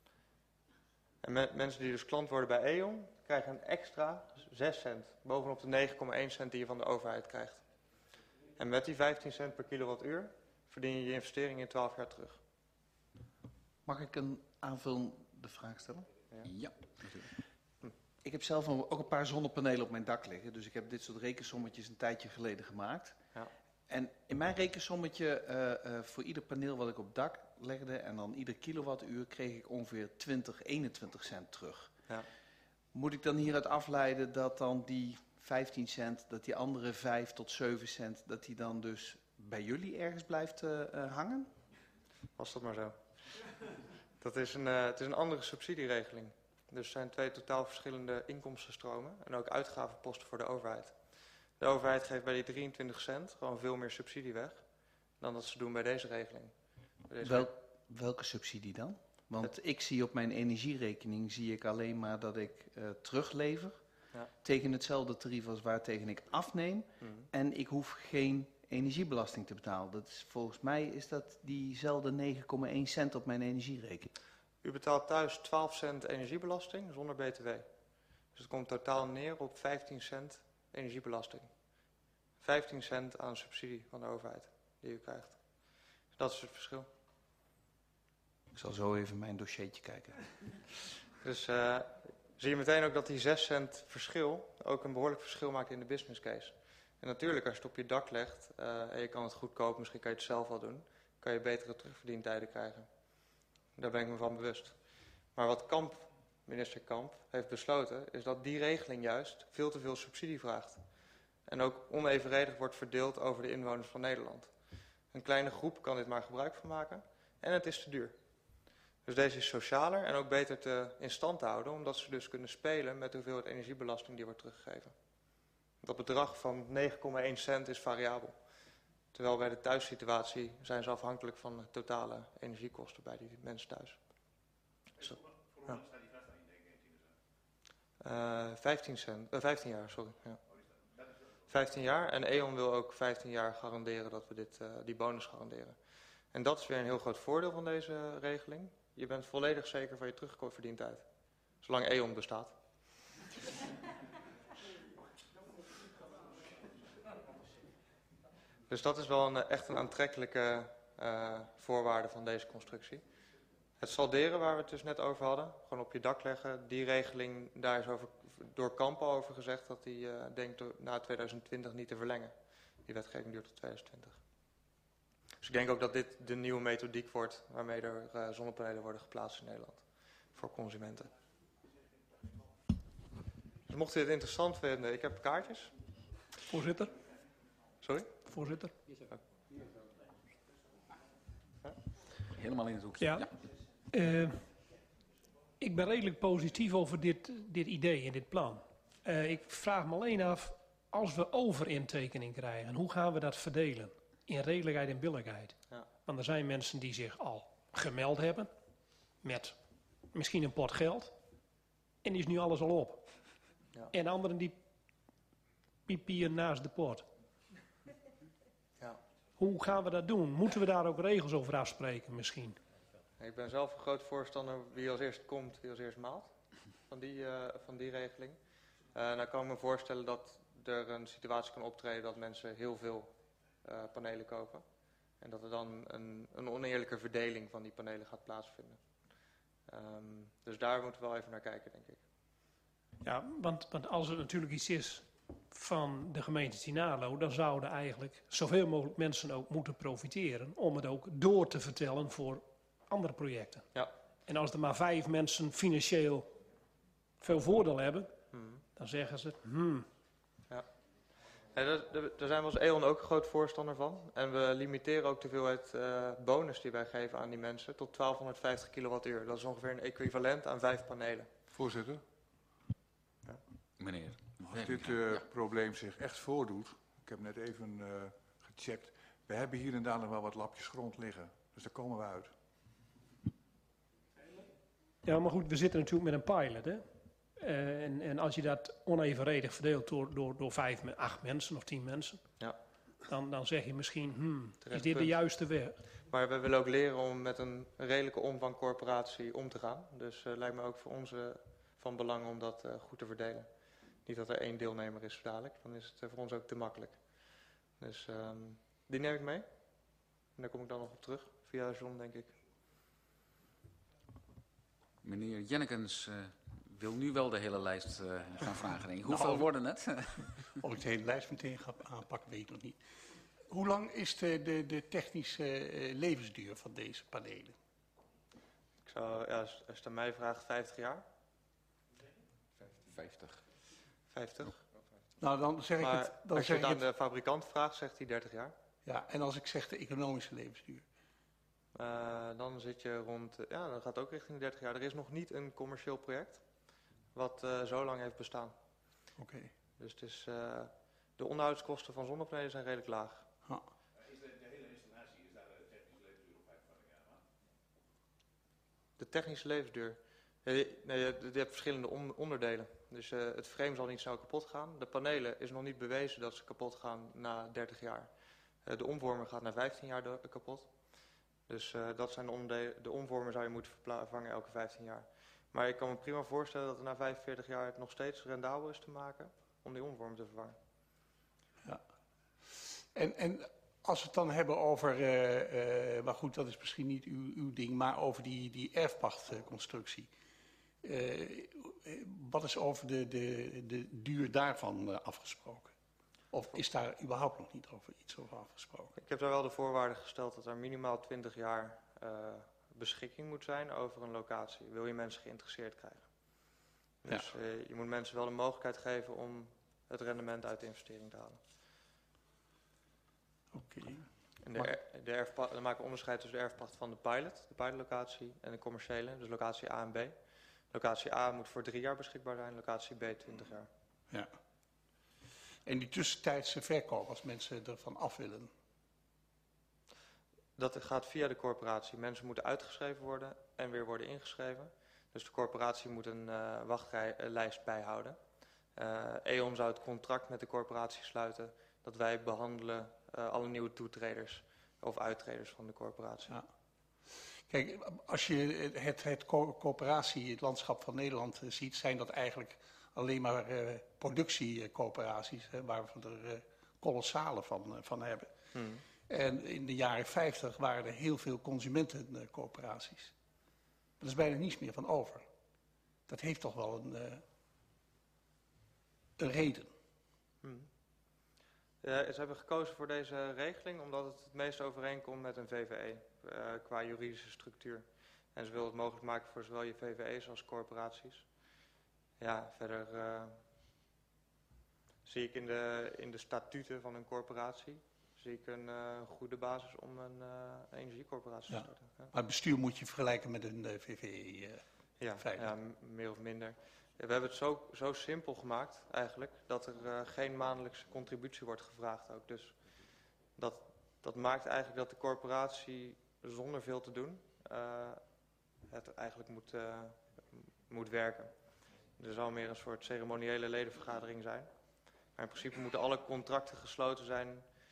En me, mensen die dus klant worden bij E O N krijgen een extra zes cent. Bovenop de negen komma één cent die je van de overheid krijgt. En met die vijftien cent per kilowattuur verdien je je investering in twaalf jaar terug. Mag ik een aanvullende vraag stellen? Ja, ja natuurlijk. Hm. Ik heb zelf ook een paar zonnepanelen op mijn dak liggen. Dus ik heb dit soort rekensommetjes een tijdje geleden gemaakt. Ja. En in mijn rekensommetje, uh, uh, voor ieder paneel wat ik op dak legde en dan ieder kilowattuur, kreeg ik ongeveer twintig, eenentwintig cent terug. Ja. Moet ik dan hieruit afleiden dat dan die vijftien cent, dat die andere vijf tot zeven cent, dat die dan dus bij jullie ergens blijft uh, uh, hangen? Was dat maar zo. Dat is een, uh, het is een andere subsidieregeling. Dus er zijn twee totaal verschillende inkomstenstromen en ook uitgavenposten voor de overheid. De overheid geeft bij die drieëntwintig cent gewoon veel meer subsidie weg dan dat ze doen bij deze regeling. Bij deze Wel, welke subsidie dan? Want het, ik zie op mijn energierekening zie ik alleen maar dat ik uh, teruglever ja. tegen hetzelfde tarief als waartegen ik afneem. Mm. En ik hoef geen energiebelasting te betalen. Dat is, volgens mij is dat diezelfde negen komma één cent op mijn energierekening. U betaalt thuis twaalf cent energiebelasting zonder B T W. Dus het komt totaal neer op vijftien cent energiebelasting. vijftien cent aan subsidie van de overheid die u krijgt. Dus dat is het verschil. Ik zal zo even mijn dossiertje kijken. Dus uh, zie je meteen ook dat die zes cent verschil ook een behoorlijk verschil maakt in de business case. En natuurlijk, als je het op je dak legt uh, en je kan het goedkoop, misschien kan je het zelf wel doen, kan je betere terugverdientijden krijgen. Daar ben ik me van bewust. Maar wat Kamp, minister Kamp heeft besloten, is dat die regeling juist veel te veel subsidie vraagt. En ook onevenredig wordt verdeeld over de inwoners van Nederland. Een kleine groep kan dit maar gebruik van maken en het is te duur. Dus deze is socialer en ook beter te in stand te houden, omdat ze dus kunnen spelen met de hoeveelheid energiebelasting die wordt teruggegeven. Dat bedrag van negen komma één cent is variabel. Terwijl bij de thuissituatie zijn ze afhankelijk van de totale energiekosten bij die mensen thuis. Dus dat, voor hoe lang staat die vast aan, denk ik? uh, vijftien cent, uh, vijftien jaar, sorry. Ja. vijftien jaar en E O N wil ook vijftien jaar garanderen dat we dit, uh, die bonus garanderen. En dat is weer een heel groot voordeel van deze regeling. Je bent volledig zeker van je terugverdientijd. Zolang E O N bestaat. Dus dat is wel een, echt een aantrekkelijke uh, voorwaarde van deze constructie. Het salderen waar we het dus net over hadden, gewoon op je dak leggen, die regeling, daar is over, door Kampen over gezegd dat hij uh, denkt na tweeduizend twintig niet te verlengen. Die wetgeving duurt tot tweeduizend twintig. Dus ik denk ook dat dit de nieuwe methodiek wordt waarmee er uh, zonnepanelen worden geplaatst in Nederland voor consumenten. Dus mocht u dit interessant vinden, ik heb kaartjes. Voorzitter. Sorry? Voorzitter. Helemaal in het hoekje. Ja. ja. Uh, ik ben redelijk positief over dit, dit idee en dit plan. Uh, ik vraag me alleen af, als we overintekening krijgen, hoe gaan we dat verdelen? In redelijkheid en billijkheid. Ja. Want er zijn mensen die zich al gemeld hebben met misschien een pot geld en die is nu alles al op. Ja. En anderen die pipieren naast de pot. Ja. Hoe gaan we dat doen? Moeten we daar ook regels over afspreken misschien? Ik ben zelf een groot voorstander wie als eerst komt, wie als eerst maalt. Van die, uh, van die regeling. Uh, nou kan ik me voorstellen dat er een situatie kan optreden dat mensen heel veel uh, panelen kopen. En dat er dan een, een oneerlijke verdeling van die panelen gaat plaatsvinden. Um, dus daar moeten we wel even naar kijken, denk ik. Ja, want, want als het natuurlijk iets is van de gemeente Signalo, dan zouden eigenlijk zoveel mogelijk mensen ook moeten profiteren om het ook door te vertellen voor andere projecten. Ja. En als er maar vijf mensen financieel veel voordeel hebben, hmm. dan zeggen ze, hmm. Ja. Ja, daar, daar zijn we als E O N ook een groot voorstander van. En we limiteren ook de hoeveelheid uh, bonus die wij geven aan die mensen tot twaalfhonderdvijftig kilowattuur. Dat is ongeveer een equivalent aan vijf panelen. Voorzitter? Ja. Meneer. Als dit uh, ja. probleem zich echt voordoet, ik heb net even uh, gecheckt, we hebben hier en daar nog wel wat lapjes grond liggen. Dus daar komen we uit. Ja, maar goed, we zitten natuurlijk met een pilot, hè. Uh, en, en als je dat onevenredig verdeelt door, door, door vijf, acht mensen of tien mensen, ja. dan, dan zeg je misschien, hmm, is dit de juiste weg? Maar we willen ook leren om met een redelijke omvang corporatie om te gaan. Dus het uh, lijkt me ook voor ons uh, van belang om dat uh, goed te verdelen. Niet dat er één deelnemer is dadelijk, dan is het uh, voor ons ook te makkelijk. Dus um, die neem ik mee. En daar kom ik dan nog op terug, via John, denk ik. Meneer Jennekens uh, wil nu wel de hele lijst uh, gaan vragen. Denk ik. Hoeveel nou, worden het? Of ik de hele lijst meteen ga aanpakken, weet ik nog niet. Hoe lang is de, de, de technische uh, levensduur van deze panelen? Ik zou, ja, als, als je het aan mij vraagt, vijftig jaar. vijftig. vijftig. Nou, dan zeg maar ik het. Dan als zeg je het aan het, de fabrikant vraagt, zegt hij dertig jaar. Ja, en als ik zeg de economische levensduur? Uh, dan zit je rond, uh, ja, dan gaat het ook richting de dertig jaar. Er is nog niet een commercieel project wat uh, zo lang heeft bestaan. Oké. Okay. Dus het is, uh, de onderhoudskosten van zonnepanelen zijn redelijk laag. Ha. Is de, de hele installatie, is daar de technische levensduur op vijfenvijftig jaar aan? De technische levensduur? Ja, je, nee, je, je hebt verschillende on, onderdelen. Dus uh, het frame zal niet snel kapot gaan. De panelen is nog niet bewezen dat ze kapot gaan na dertig jaar. Uh, de omvormer gaat na vijftien jaar do- kapot. Dus uh, dat zijn de onderdelen. De omvormer zou je moeten vervangen elke vijftien jaar. Maar ik kan me prima voorstellen dat er na vijfenveertig jaar het nog steeds rendabel is te maken om die omvormer te vervangen. Ja. En, en als we het dan hebben over, uh, uh, maar goed, dat is misschien niet uw, uw ding, maar over die, die erfpachtconstructie. Uh, wat is over de, de, de duur daarvan uh, afgesproken? Of is daar überhaupt nog niet over iets over afgesproken? Ik heb daar wel de voorwaarde gesteld dat er minimaal twintig jaar uh, beschikking moet zijn over een locatie. Wil je mensen geïnteresseerd krijgen? Dus ja. uh, je moet mensen wel de mogelijkheid geven om het rendement uit de investering te halen. Oké. Okay. En de, er, de erfpacht, dan maken we onderscheid tussen de erfpacht van de pilot, de pilotlocatie, en de commerciële, dus locatie A en B. Locatie A moet voor drie jaar beschikbaar zijn, locatie B twintig jaar. Ja. En die tussentijdse verkoop, als mensen ervan af willen? Dat gaat via de corporatie. Mensen moeten uitgeschreven worden en weer worden ingeschreven. Dus de corporatie moet een uh, wachtlijst bijhouden. Uh, E O N zou het contract met de corporatie sluiten dat wij behandelen uh, alle nieuwe toetreders of uittreders van de corporatie. Ja. Kijk, als je het, het co- coöperatie, het landschap van Nederland uh, ziet, zijn dat eigenlijk alleen maar uh, productiecoöperaties, hè, waar we er uh, kolossale van, uh, van hebben. Hmm. En in de jaren vijftig waren er heel veel consumentencoöperaties. Er is bijna niets meer van over. Dat heeft toch wel een, uh, een reden. Hmm. Ja, ze hebben gekozen voor deze regeling omdat het het meest overeenkomt met een V V E uh, qua juridische structuur. En ze willen het mogelijk maken voor zowel je V V E's als corporaties. Ja, verder uh, zie ik in de, in de statuten van een corporatie zie ik een uh, goede basis om een uh, energiecorporatie te ja. starten. Ja. Maar het bestuur moet je vergelijken met een uh, V V E. Uh, ja, ja, meer of minder. Ja, we hebben het zo, zo simpel gemaakt eigenlijk dat er uh, geen maandelijkse contributie wordt gevraagd ook. Dus dat, dat maakt eigenlijk dat de corporatie zonder veel te doen uh, het eigenlijk moet, uh, moet werken. Er zal meer een soort ceremoniële ledenvergadering zijn. Maar in principe moeten alle contracten gesloten zijn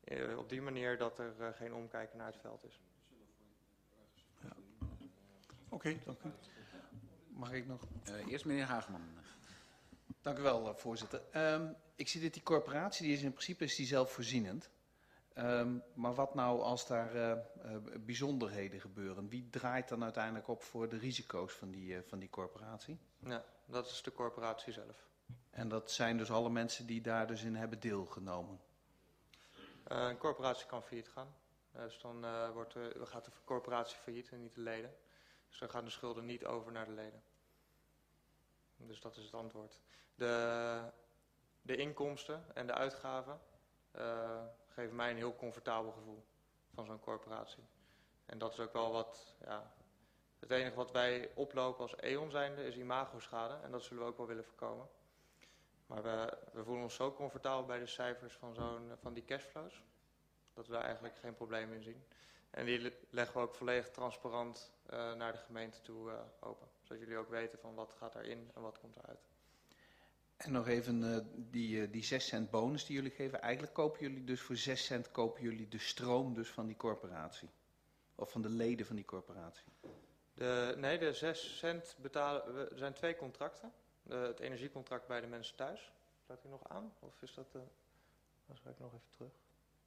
Uh, op die manier dat er uh, geen omkijken naar het veld is. Ja. Oké, okay, dank u. Mag ik nog? Uh, eerst meneer Hageman. Dank u wel, uh, voorzitter. Um, ik zie dat die corporatie, die is in principe is die zelfvoorzienend. Um, maar wat nou als daar uh, uh, bijzonderheden gebeuren? Wie draait dan uiteindelijk op voor de risico's van die, uh, van die corporatie? Ja, dat is de corporatie zelf. En dat zijn dus alle mensen die daar dus in hebben deelgenomen? Uh, een corporatie kan failliet gaan. Uh, dus dan uh, wordt, uh, gaat de corporatie failliet en niet de leden. Dus dan gaan de schulden niet over naar de leden. Dus dat is het antwoord. De, de inkomsten en de uitgaven uh, geven mij een heel comfortabel gevoel van zo'n corporatie. En dat is ook wel wat, ja, het enige wat wij oplopen als E O N zijnde is imagoschade. En dat zullen we ook wel willen voorkomen. Maar we, we voelen ons zo comfortabel bij de cijfers van, zo'n, van die cashflows, dat we daar eigenlijk geen probleem in zien. En die leggen we ook volledig transparant uh, naar de gemeente toe uh, open. Zodat jullie ook weten van wat gaat erin en wat komt eruit. En nog even uh, die, uh, die zes cent bonus die jullie geven. Eigenlijk kopen jullie dus voor zes cent kopen jullie de stroom dus van die corporatie. Of van de leden van die corporatie. De, nee, de zes cent betalen we. Er zijn twee contracten. De, het energiecontract bij de mensen thuis. Staat die nog aan? Of is dat... Uh, dan ga ik nog even terug.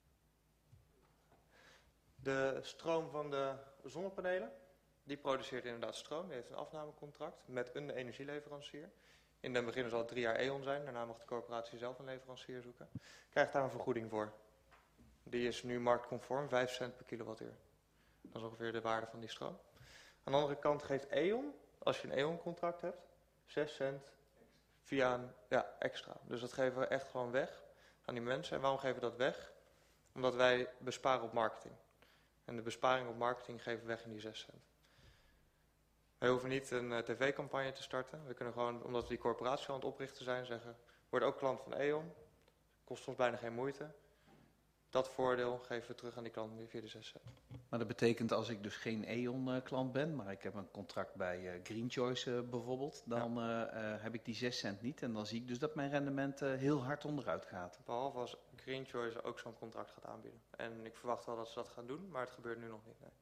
De stroom van de zonnepanelen, die produceert inderdaad stroom. Die heeft een afnamecontract met een energieleverancier. In den begin zal het drie jaar E O N zijn. Daarna mag de corporatie zelf een leverancier zoeken. Krijgt daar een vergoeding voor. Die is nu marktconform, vijf cent per kilowattuur. Dat is ongeveer de waarde van die stroom. Aan de andere kant geeft E O N, als je een E O N-contract hebt, zes cent via een ja, extra. Dus dat geven we echt gewoon weg aan die mensen. En waarom geven we dat weg? Omdat wij besparen op marketing. En de besparing op marketing geven we weg in die zes cent. Wij hoeven niet een uh, tv-campagne te starten. We kunnen gewoon, omdat we die corporatie aan het oprichten zijn, zeggen, word ook klant van E O N. Kost ons bijna geen moeite. Dat voordeel geven we terug aan die klant via de zes cent. Maar dat betekent als ik dus geen E O N-klant ben, maar ik heb een contract bij uh, Green Choice uh, bijvoorbeeld, dan ja. uh, uh, heb ik die zes cent niet. En dan zie ik dus dat mijn rendement uh, heel hard onderuit gaat. Behalve als Green Choice ook zo'n contract gaat aanbieden. En ik verwacht wel dat ze dat gaan doen, maar het gebeurt nu nog niet. Nee.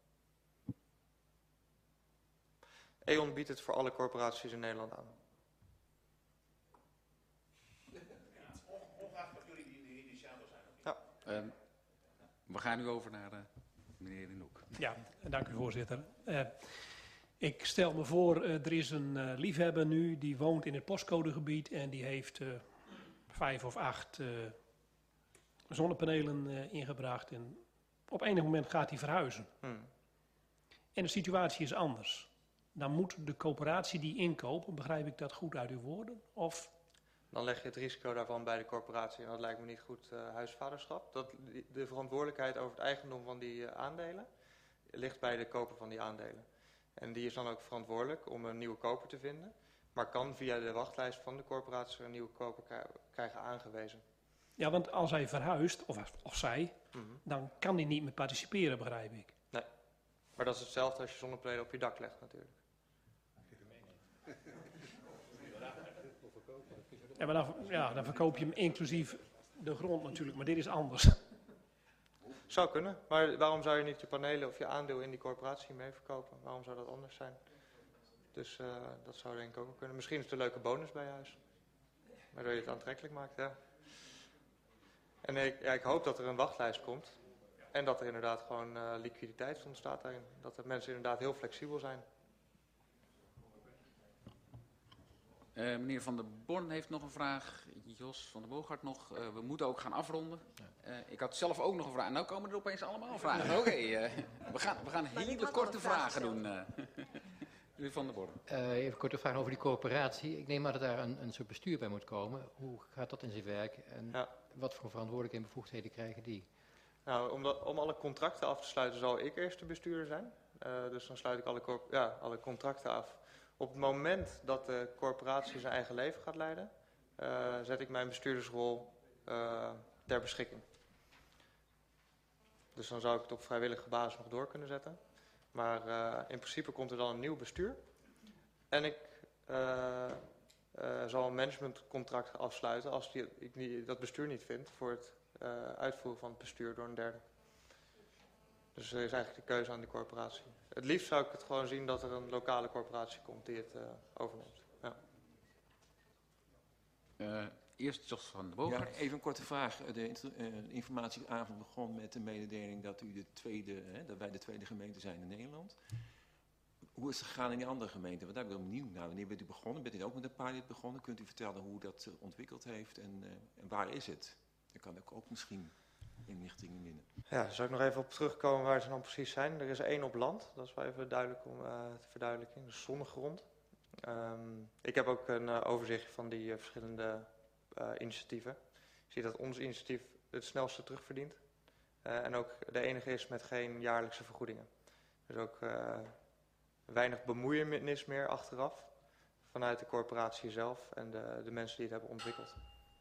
E O N biedt het voor alle corporaties in Nederland aan. Ongeacht wat jullie die initiator zijn. Ja. Uh, we gaan nu over naar uh, meneer Den Hoek. Ja, dank u voorzitter. Uh, ik stel me voor, uh, er is een uh, liefhebber nu die woont in het postcodegebied en die heeft uh, vijf of acht uh, zonnepanelen uh, ingebracht. En op enig moment gaat hij verhuizen. Hmm. En de situatie is anders. Dan moet de coöperatie die inkopen, begrijp ik dat goed uit uw woorden? Of... Dan leg je het risico daarvan bij de corporatie en dat lijkt me niet goed uh, huisvaderschap. Dat, de verantwoordelijkheid over het eigendom van die uh, aandelen ligt bij de koper van die aandelen. En die is dan ook verantwoordelijk om een nieuwe koper te vinden, maar kan via de wachtlijst van de corporatie een nieuwe koper krijgen aangewezen. Ja, want als hij verhuist, of, of zij, Mm-hmm. dan kan hij niet meer participeren, begrijp ik. Nee, maar dat is hetzelfde als je zonnepanelen op je dak legt natuurlijk. Ja, maar dan, ja, dan verkoop je hem inclusief de grond natuurlijk, maar dit is anders. Zou kunnen, maar waarom zou je niet je panelen of je aandeel in die corporatie mee verkopen? Waarom zou dat anders zijn? Dus uh, dat zou denk ik ook kunnen. Misschien is het een leuke bonus bij je huis. Waardoor je het aantrekkelijk maakt, ja. En ik, ja, ik hoop dat er een wachtlijst komt. En dat er inderdaad gewoon uh, liquiditeit ontstaat daarin. Dat de mensen inderdaad heel flexibel zijn. Uh, meneer Van der Born heeft nog een vraag. Jos van der Boogaard nog. Uh, we moeten ook gaan afronden. Uh, ik had zelf ook nog een vraag. Nou komen er opeens allemaal vragen. Oké, okay, uh, we gaan, we gaan hele korte vragen doen. Uh. Meneer Van der Born. Uh, even een korte vraag over die coöperatie. Ik neem aan dat daar een, een soort bestuur bij moet komen. Hoe gaat dat in zijn werk? En ja. wat voor verantwoordelijkheden en bevoegdheden krijgen die? Nou, om, dat, om alle contracten af te sluiten zal ik eerst de bestuurder zijn. Uh, dus dan sluit ik alle, corp- ja, alle contracten af. Op het moment dat de corporatie zijn eigen leven gaat leiden, uh, zet ik mijn bestuurdersrol uh, ter beschikking. Dus dan zou ik het op vrijwillige basis nog door kunnen zetten. Maar uh, in principe komt er dan een nieuw bestuur. En ik uh, uh, zal een managementcontract afsluiten als die, ik die, dat bestuur niet vind voor het uh, uitvoeren van het bestuur door een derde. Dus er is eigenlijk de keuze aan de corporatie. Het liefst zou ik het gewoon zien dat er een lokale corporatie komt die het uh, overneemt. Ja. Uh, eerst Jos van de Boger. Ja, even een korte vraag. De uh, informatieavond begon met de mededeling dat, u de tweede, hè, dat wij de tweede gemeente zijn in Nederland. Hoe is het gegaan in die andere gemeenten? Want daar ben ik wel benieuwd naar. Wanneer bent u begonnen? Bent u ook met een pilot begonnen? Kunt u vertellen hoe dat uh, ontwikkeld heeft en, uh, en waar is het? Dan kan ik ook misschien inlichtingen winnen. Ja, zal ik nog even op terugkomen waar ze dan precies zijn. Er is één op land, dat is wel even duidelijk om uh, te verduidelijken, de zonnegrond. Um, ik heb ook een uh, overzichtje van die uh, verschillende uh, initiatieven. Je ziet dat ons initiatief het snelste terugverdient. Uh, en ook de enige is met geen jaarlijkse vergoedingen. Dus ook uh, weinig bemoeienis meer achteraf vanuit de corporatie zelf en de, de mensen die het hebben ontwikkeld.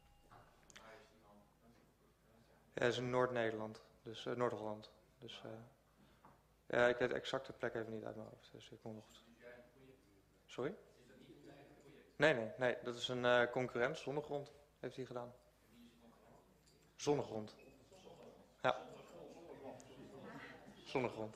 Ja, dat is in Noord-Nederland, dus uh, Noord-Holland. Dus, uh, ja, ik weet de exacte plek even niet uit mijn hoofd, dus ik moet nog... Sorry? Nee, nee, nee, dat is een uh, concurrent, Zonnegrond, heeft hij gedaan. Zonnegrond. Ja. Zonnegrond.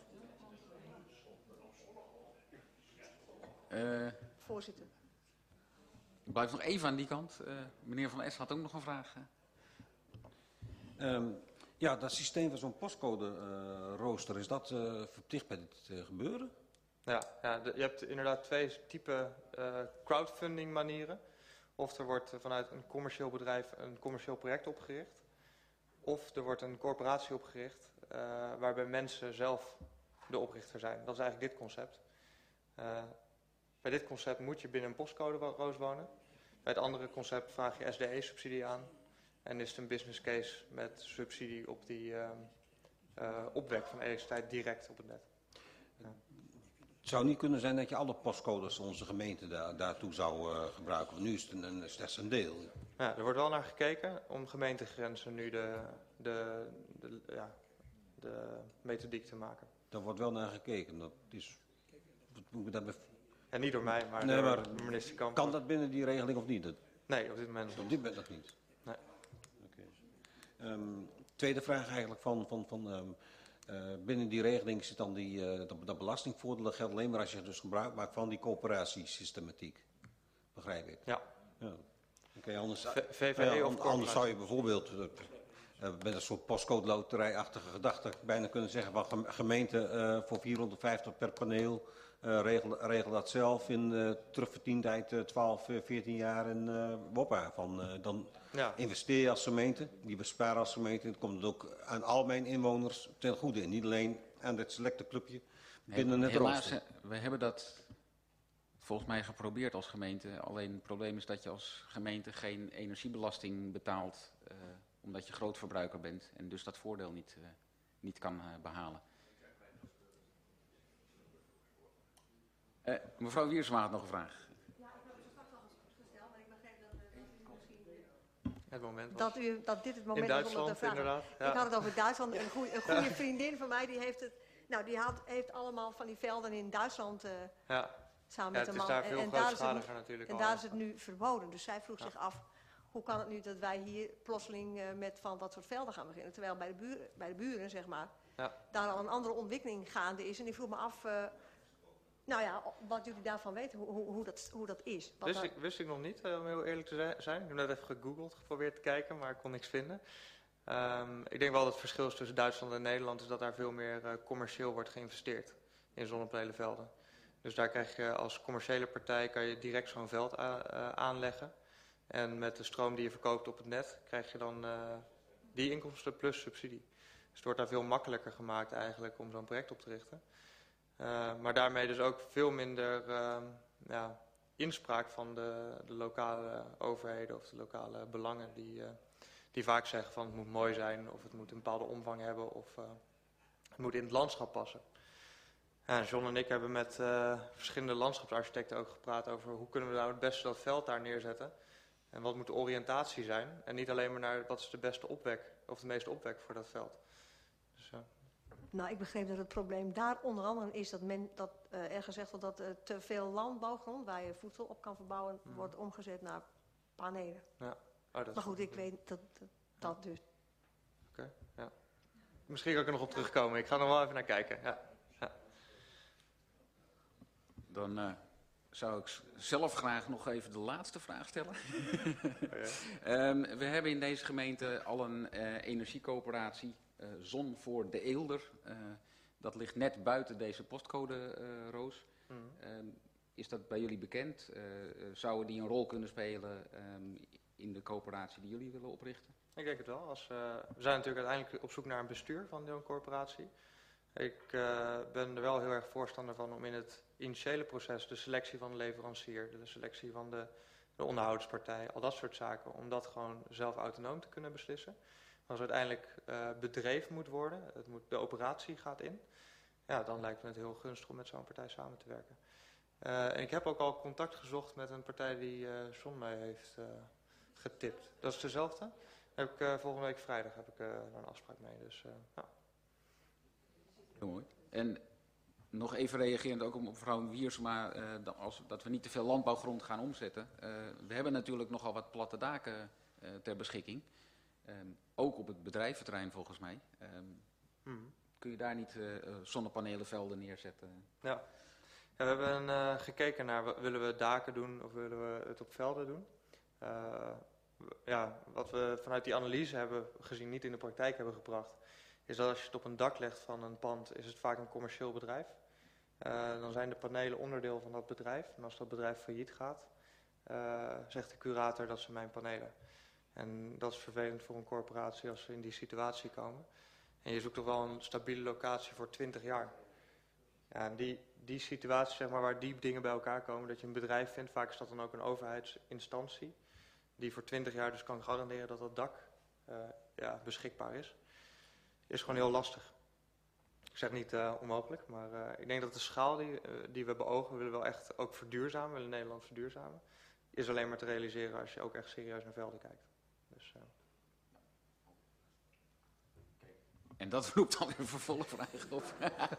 Uh, Voorzitter. Ik blijf nog even aan die kant. Uh, meneer Van Es had ook nog een vraag. Um, ja, dat systeem van zo'n postcode uh, rooster, is dat uh, verplicht bij dit uh, gebeuren? Ja, ja de, je hebt inderdaad twee typen uh, crowdfunding manieren. Of er wordt uh, vanuit een commercieel bedrijf een commercieel project opgericht. Of er wordt een corporatie opgericht uh, waarbij mensen zelf de oprichter zijn. Dat is eigenlijk dit concept. Uh, bij dit concept moet je binnen een postcode roos wonen. Bij het andere concept vraag je S D E-subsidie aan. En is het een business case met subsidie op die uh, uh, opwek van elektriciteit direct op het net. Ja. Het zou niet kunnen zijn dat je alle postcodes onze gemeente daar, daartoe zou uh, gebruiken. Want nu is het een, een, slechts een deel. Ja, er wordt wel naar gekeken om gemeentegrenzen nu de, de, de, ja, de methodiek te maken. Daar wordt wel naar gekeken. Dat is, wat moet ik daarbij... Ja, niet door mij, maar, nee, door maar minister Kamp. Kan dat binnen die regeling of niet? Dat... Nee, op dit moment Op dit moment nog niet. Nee. Okay. Um, tweede vraag eigenlijk van... van, van um, uh, binnen die regeling zit dan die, uh, dat, dat belastingvoordeel. Dat geldt alleen maar als je dus gebruik maakt van die coöperatiesystematiek. Begrijp ik? Ja. Ja. Okay, anders v V V E ja, of anders zou je bijvoorbeeld... Uh, met een soort postcode loterijachtige gedachte bijna kunnen zeggen van gemeente uh, voor vierhonderdvijftig per paneel... Uh, regel, regel dat zelf in uh, terugverdientijd uh, twaalf, veertien jaar en uh, woppa. Van, uh, dan ja. investeer je als gemeente, die besparen als gemeente. Het komt ook aan al mijn inwoners ten goede. En niet alleen aan dit selecte clubje binnen het Helaas, rooster. We hebben dat volgens mij geprobeerd als gemeente. Alleen het probleem is dat je als gemeente geen energiebelasting betaalt. Uh, omdat je grootverbruiker bent en dus dat voordeel niet, uh, niet kan uh, behalen. Uh, mevrouw Wiersma had nog een vraag. Ja, ik heb het straks al gesteld, maar ik begreep dat uh, misschien... Het moment dat, u, dat dit het moment in is om Duitsland, te vragen. inderdaad. Ja. Ik had het over Duitsland. Een goede, een goede vriendin van mij die heeft het... Nou, die had, heeft allemaal van die velden in Duitsland uh, ja. samen ja, met een man. Het is daar veel en, en daar is grootschaliger het, natuurlijk. En al. daar is het nu verboden. Dus zij vroeg ja. zich af, hoe kan het nu dat wij hier plotseling uh, met van dat soort velden gaan beginnen? Terwijl bij de buren, bij de buren zeg maar, ja. daar al een andere ontwikkeling gaande is. En ik vroeg me af... Uh, Nou ja, wat jullie daarvan weten, hoe, hoe, hoe, dat, hoe dat is. Wat Wist ik, wist ik nog niet, uh, om heel eerlijk te zijn. Ik heb net even gegoogeld, geprobeerd te kijken, maar ik kon niks vinden. Um, ik denk wel dat het verschil is tussen Duitsland en Nederland is dat daar veel meer uh, commercieel wordt geïnvesteerd in zonnepanelenvelden. Dus daar krijg je als commerciële partij kan je direct zo'n veld a, uh, aanleggen. En met de stroom die je verkoopt op het net krijg je dan uh, die inkomsten plus subsidie. Dus het wordt daar veel makkelijker gemaakt eigenlijk om zo'n project op te richten. Uh, maar daarmee dus ook veel minder uh, ja, inspraak van de, de lokale overheden of de lokale belangen die, uh, die vaak zeggen van het moet mooi zijn of het moet een bepaalde omvang hebben of uh, het moet in het landschap passen. Ja, John en ik hebben met uh, verschillende landschapsarchitecten ook gepraat over hoe kunnen we nou het beste dat veld daar neerzetten en wat moet de oriëntatie zijn en niet alleen maar naar wat is de beste opwek of de meeste opwek voor dat veld. Dus, uh, Nou, ik begreep dat het probleem daar onder andere is dat, men, dat uh, er gezegd wordt dat uh, te veel landbouwgrond waar je voedsel op kan verbouwen, mm. wordt omgezet naar panelen. Ja. Oh, dat maar goed, ik weet dat dat, dat dus. Okay, ja. Misschien kan ik er nog op terugkomen. Ik ga er nog wel even naar kijken. Ja. Ja. Dan uh, zou ik zelf graag nog even de laatste vraag stellen. Ja. um, we hebben in deze gemeente al een uh, energiecoöperatie, uh, Zon voor de Eelde. Uh, dat ligt net buiten deze postcode, uh, Roos. Mm. Um, is dat bij jullie bekend? Uh, zouden die een rol kunnen spelen um, in de coöperatie die jullie willen oprichten? Ik denk het wel. Als, uh, we zijn natuurlijk uiteindelijk op zoek naar een bestuur van zo'n corporatie. Ik uh, ben er wel heel erg voorstander van om in het initiële proces, de selectie van de leverancier, de selectie van de, de onderhoudspartij, al dat soort zaken, om dat gewoon zelf autonoom te kunnen beslissen. Als het uiteindelijk uh, bedreven moet worden, het moet, de operatie gaat in, ja, dan lijkt me het heel gunstig om met zo'n partij samen te werken. Uh, en ik heb ook al contact gezocht met een partij die uh, John mij heeft uh, getipt. Dat is dezelfde. Heb ik, uh, volgende week vrijdag heb ik uh, een afspraak mee. Dus, uh, ja. Heel mooi. En nog even reagerend ook op mevrouw Wiersma, uh, dat, als, dat we niet te veel landbouwgrond gaan omzetten. Uh, we hebben natuurlijk nogal wat platte daken uh, ter beschikking. Um, ook op het bedrijventerrein volgens mij. Um, hmm. Kun je daar niet uh, zonnepanelenvelden neerzetten? Ja. Ja, we hebben uh, gekeken naar, willen we daken doen of willen we het op velden doen? Uh, ja, wat we vanuit die analyse hebben gezien, niet in de praktijk hebben gebracht, is dat als je het op een dak legt van een pand, is het vaak een commercieel bedrijf. Uh, dan zijn de panelen onderdeel van dat bedrijf. En als dat bedrijf failliet gaat, uh, zegt de curator dat zijn mijn panelen. En dat is vervelend voor een corporatie als ze in die situatie komen. En je zoekt toch wel een stabiele locatie voor twintig jaar. Ja, en die, die situatie, zeg maar, waar die dingen bij elkaar komen, dat je een bedrijf vindt, vaak is dat dan ook een overheidsinstantie, die voor twintig jaar dus kan garanderen dat dat dak uh, ja, beschikbaar is, is gewoon heel lastig. Ik zeg niet uh, onmogelijk, maar uh, ik denk dat de schaal die, uh, die we beogen, willen we wel echt ook verduurzamen, we willen Nederland verduurzamen, is alleen maar te realiseren als je ook echt serieus naar velden kijkt. Dus, uh... En dat roept dan weer vervolgvragen op.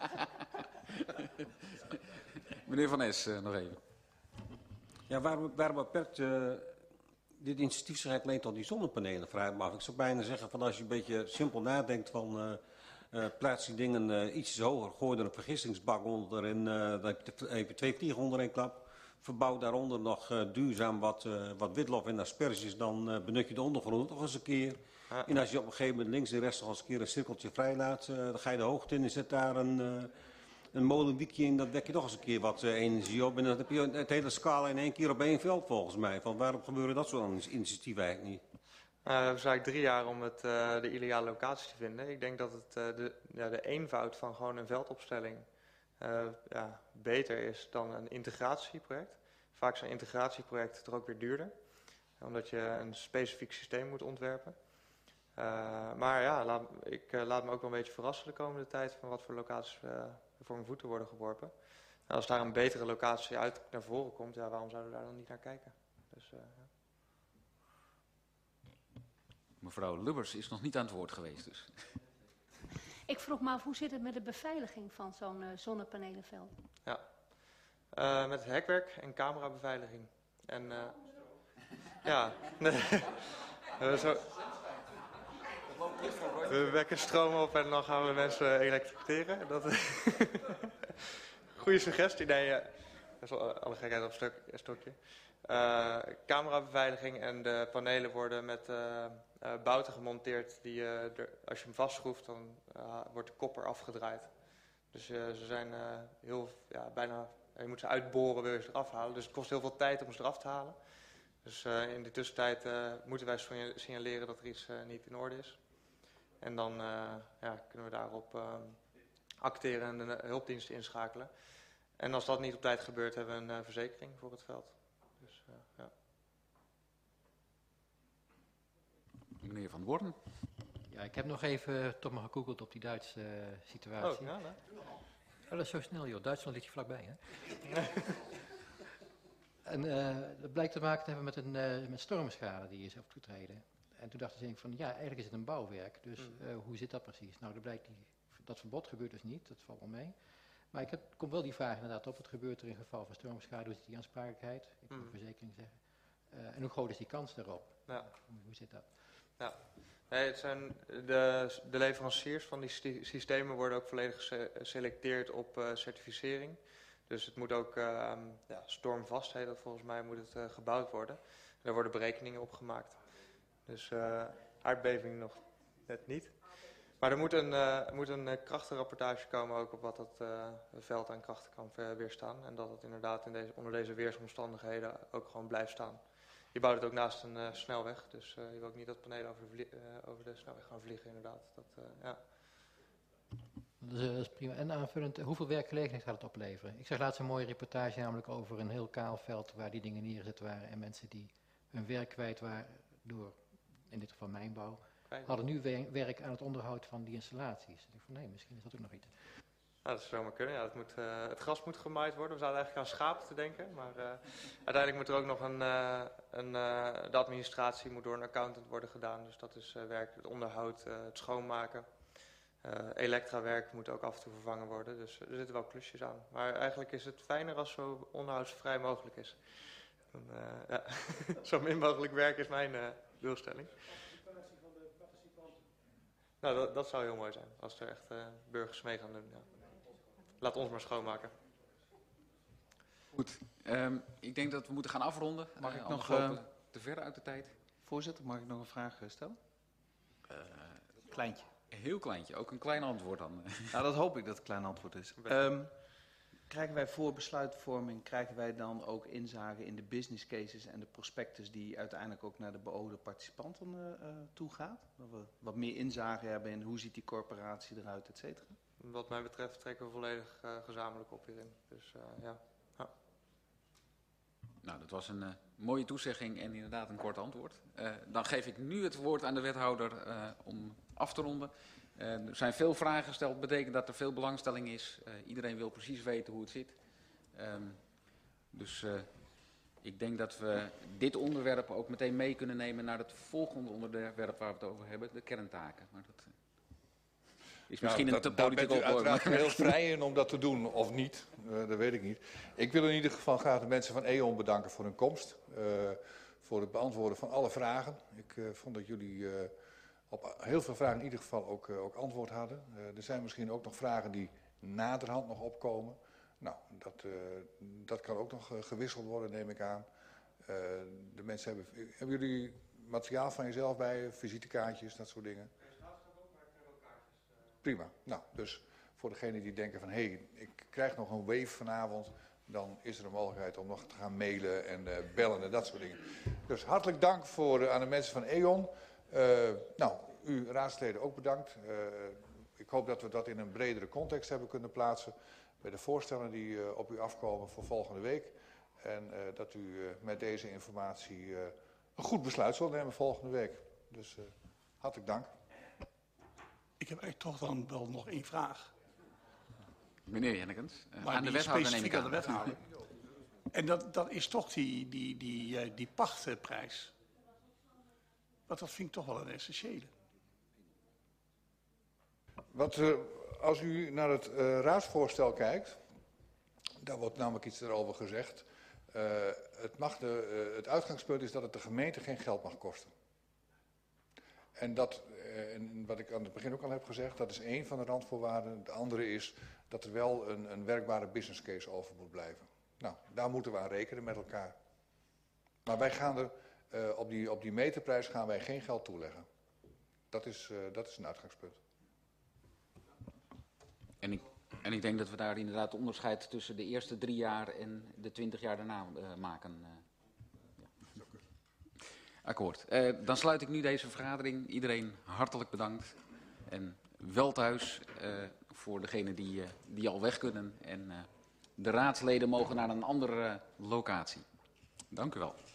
Meneer Van Es, uh, nog even. Ja, waarom, waarom beperkt uh, dit initiatief zich eigenlijk alleen tot die zonnepanelen, vraag mag ik. zou bijna zeggen van als je een beetje simpel nadenkt van uh, uh, plaats die dingen uh, iets hoger, gooi er een vergistingsbak onder en uh, dan heb je even twee vliegen onder één klap. Verbouw daaronder nog uh, duurzaam wat, uh, wat witlof en asperges, dan uh, benut je de ondergrond nog eens een keer. Ja. En als je op een gegeven moment links en rechts nog eens een keer een cirkeltje vrijlaat, uh, dan ga je de hoogte in en zet daar een, uh, een molenwiekje in, dan wek je nog eens een keer wat uh, energie op. En dan heb je het hele scala in één keer op één veld volgens mij. Van waarom gebeuren dat soort initiatieven eigenlijk niet? Uh, we hebben eigenlijk drie jaar om het, uh, de ideale locatie te vinden. Ik denk dat het, uh, de, ja, de eenvoud van gewoon een veldopstelling uh, ja, beter is dan een integratieproject. Vaak zijn integratieprojecten toch ook weer duurder, omdat je een specifiek systeem moet ontwerpen. Uh, maar ja, laat, ik uh, laat me ook wel een beetje verrassen de komende tijd van wat voor locaties uh, er voor mijn voeten worden geworpen. En als daar een betere locatie uit naar voren komt, ja, waarom zouden we daar dan niet naar kijken? Dus, uh, ja. Mevrouw Lubbers is nog niet aan het woord geweest dus. Ik vroeg me af, hoe zit het met de beveiliging van zo'n uh, zonnepanelenveld? Ja, uh, met hekwerk en camerabeveiliging. En uh, ja, uh, zo... We wekken stroom op en dan gaan we mensen elektriciteren. Dat goede suggestie. Nee, uh, dat is alle gekheid op stuk, een stokje. Uh, camerabeveiliging en de panelen worden met uh, uh, bouten gemonteerd. Die, uh, er, als je hem vastschroeft, dan uh, wordt de kop eraf gedraaid. Dus uh, ze zijn uh, heel, ja, bijna, je moet ze uitboren, wil je ze eraf halen. Dus het kost heel veel tijd om ze eraf te halen. Dus uh, in de tussentijd uh, moeten wij signaleren dat er iets uh, niet in orde is. En dan uh, ja, kunnen we daarop uh, acteren en de hulpdiensten inschakelen. En als dat niet op tijd gebeurt, hebben we een uh, verzekering voor het veld. Dus, uh, ja. Meneer Van Worm. Ja, ik heb nog even toch maar gegoogeld op die Duitse uh, situatie. Oh, ja, nee. Oh, dat is zo snel joh, Duitsland ligt hier vlakbij hè. En uh, dat blijkt te maken te hebben met, een, uh, met stormschade die is opgetreden. En toen dacht ik van ja, eigenlijk is het een bouwwerk, dus uh, hoe zit dat precies? Nou, dat blijkt die, dat verbod gebeurt dus niet, dat valt wel mee. Maar ik heb, kom wel die vraag inderdaad op, wat gebeurt er in geval van stormschade, hoe zit die aansprakelijkheid? Ik wil mm. verzekering zeggen. Uh, en hoe groot is die kans daarop? Ja. Hoe, hoe zit dat? Ja. Nee, het zijn de, de leveranciers van die systemen worden ook volledig geselecteerd op uh, certificering. Dus het moet ook uh, ja, stormvast, heet dat volgens mij, moet het uh, gebouwd worden. En daar worden berekeningen op gemaakt. Dus uh, aardbeving nog net niet. Maar er moet een, uh, moet een uh, krachtenrapportage komen ook op wat dat uh, veld aan krachten kan weerstaan. En dat het inderdaad in deze, onder deze weersomstandigheden ook gewoon blijft staan. Je bouwt het ook naast een uh, snelweg, dus uh, je wil ook niet dat panelen over de, uh, over de snelweg gaan vliegen inderdaad. Dat, uh, ja. Dat is, dat is prima. En aanvullend, hoeveel werkgelegenheid gaat het opleveren? Ik zag laatst een mooie reportage namelijk over een heel kaal veld waar die dingen neergezet waren. En mensen die hun werk kwijt waren door, in dit geval mijnbouw, hadden nu werk aan het onderhoud van die installaties. Ik dacht van nee, misschien is dat ook nog iets. Nou, dat zou maar kunnen. Ja, het, moet, uh, het gras moet gemaaid worden. We zaten eigenlijk aan schapen te denken. Maar uh, uiteindelijk moet er ook nog een... Uh, een uh, de administratie moet door een accountant worden gedaan. Dus dat is uh, werk, het onderhoud, uh, het schoonmaken. Uh, elektrawerk moet ook af en toe vervangen worden. Dus er zitten wel klusjes aan. Maar eigenlijk is het fijner als zo onderhoudsvrij mogelijk is. Dan, uh, ja. Zo min mogelijk werk is mijn uh, doelstelling. Nou, dat, dat zou heel mooi zijn. Als er echt uh, burgers mee gaan doen. Ja. Laat ons maar schoonmaken. Goed, um, ik denk dat we moeten gaan afronden. Mag uh, ik nog uh, uh, te ver uit de tijd? Voorzitter, mag ik nog een vraag stellen? Uh, kleintje. Heel kleintje, ook een klein antwoord dan. Nou, dat hoop ik dat het een klein antwoord is. Um, krijgen wij voor besluitvorming, krijgen wij dan ook inzage in de business cases en de prospectus die uiteindelijk ook naar de beoogde participanten uh, toe gaat? Dat we wat meer inzage hebben in hoe ziet die corporatie eruit, et cetera? Wat mij betreft trekken we volledig uh, gezamenlijk op hierin. Dus uh, ja. ja. Nou, dat was een uh, mooie toezegging en inderdaad een kort antwoord. Uh, dan geef ik nu het woord aan de wethouder uh, om af te ronden. Uh, er zijn veel vragen gesteld, dat betekent dat er veel belangstelling is. Uh, iedereen wil precies weten hoe het zit. Um, dus uh, ik denk dat we dit onderwerp ook meteen mee kunnen nemen naar het volgende onderwerp waar we het over hebben, de kerntaken. Maar dat uh, is misschien nou, een te dat, politiek daar bent u opwoord. uiteraard heel vrij in om dat te doen of niet. Uh, dat weet ik niet. Ik wil in ieder geval graag de mensen van E O N bedanken voor hun komst. Uh, voor het beantwoorden van alle vragen. Ik uh, vond dat jullie uh, op heel veel vragen in ieder geval ook, uh, ook antwoord hadden. Uh, er zijn misschien ook nog vragen die naderhand nog opkomen. Nou, dat, uh, dat kan ook nog uh, gewisseld worden, neem ik aan. Uh, de mensen hebben... Hebben jullie materiaal van jezelf bij, visitekaartjes, dat soort dingen? Prima. Nou, dus voor degenen die denken van, hé, hey, ik krijg nog een wave vanavond, dan is er een mogelijkheid om nog te gaan mailen en uh, bellen en dat soort dingen. Dus hartelijk dank voor, uh, aan de mensen van E O N. Uh, nou, u raadsleden ook bedankt. Uh, ik hoop dat we dat in een bredere context hebben kunnen plaatsen bij de voorstellen die uh, op u afkomen voor volgende week. En uh, dat u uh, met deze informatie uh, een goed besluit zult nemen volgende week. Dus uh, hartelijk dank. Ik heb eigenlijk toch dan wel nog één vraag. Meneer Jennekens, uh, maar aan de wethouder neem ik aan. aan de wethouder. En dat, dat is toch die, die, die, uh, die pachtprijs. Want dat vind ik toch wel een essentiële. Wat, uh, als u naar het uh, raadsvoorstel kijkt, daar wordt namelijk iets erover gezegd. Uh, het, mag de, uh, het uitgangspunt is dat het de gemeente geen geld mag kosten. En dat, uh, en wat ik aan het begin ook al heb gezegd, dat is één van de randvoorwaarden. De andere is dat er wel een, een werkbare business case over moet blijven. Nou, daar moeten we aan rekenen met elkaar. Maar wij gaan er, uh, op, die, op die meterprijs gaan wij geen geld toeleggen. Dat is, uh, dat is een uitgangspunt. En ik, en ik denk dat we daar inderdaad onderscheid tussen de eerste drie jaar en de twintig jaar daarna uh, maken. Uh, ja. Akkoord. Uh, dan sluit ik nu deze vergadering. Iedereen hartelijk bedankt. En wel thuis uh, voor degenen die, uh, die al weg kunnen. En uh, de raadsleden mogen naar een andere uh, locatie. Dank u wel.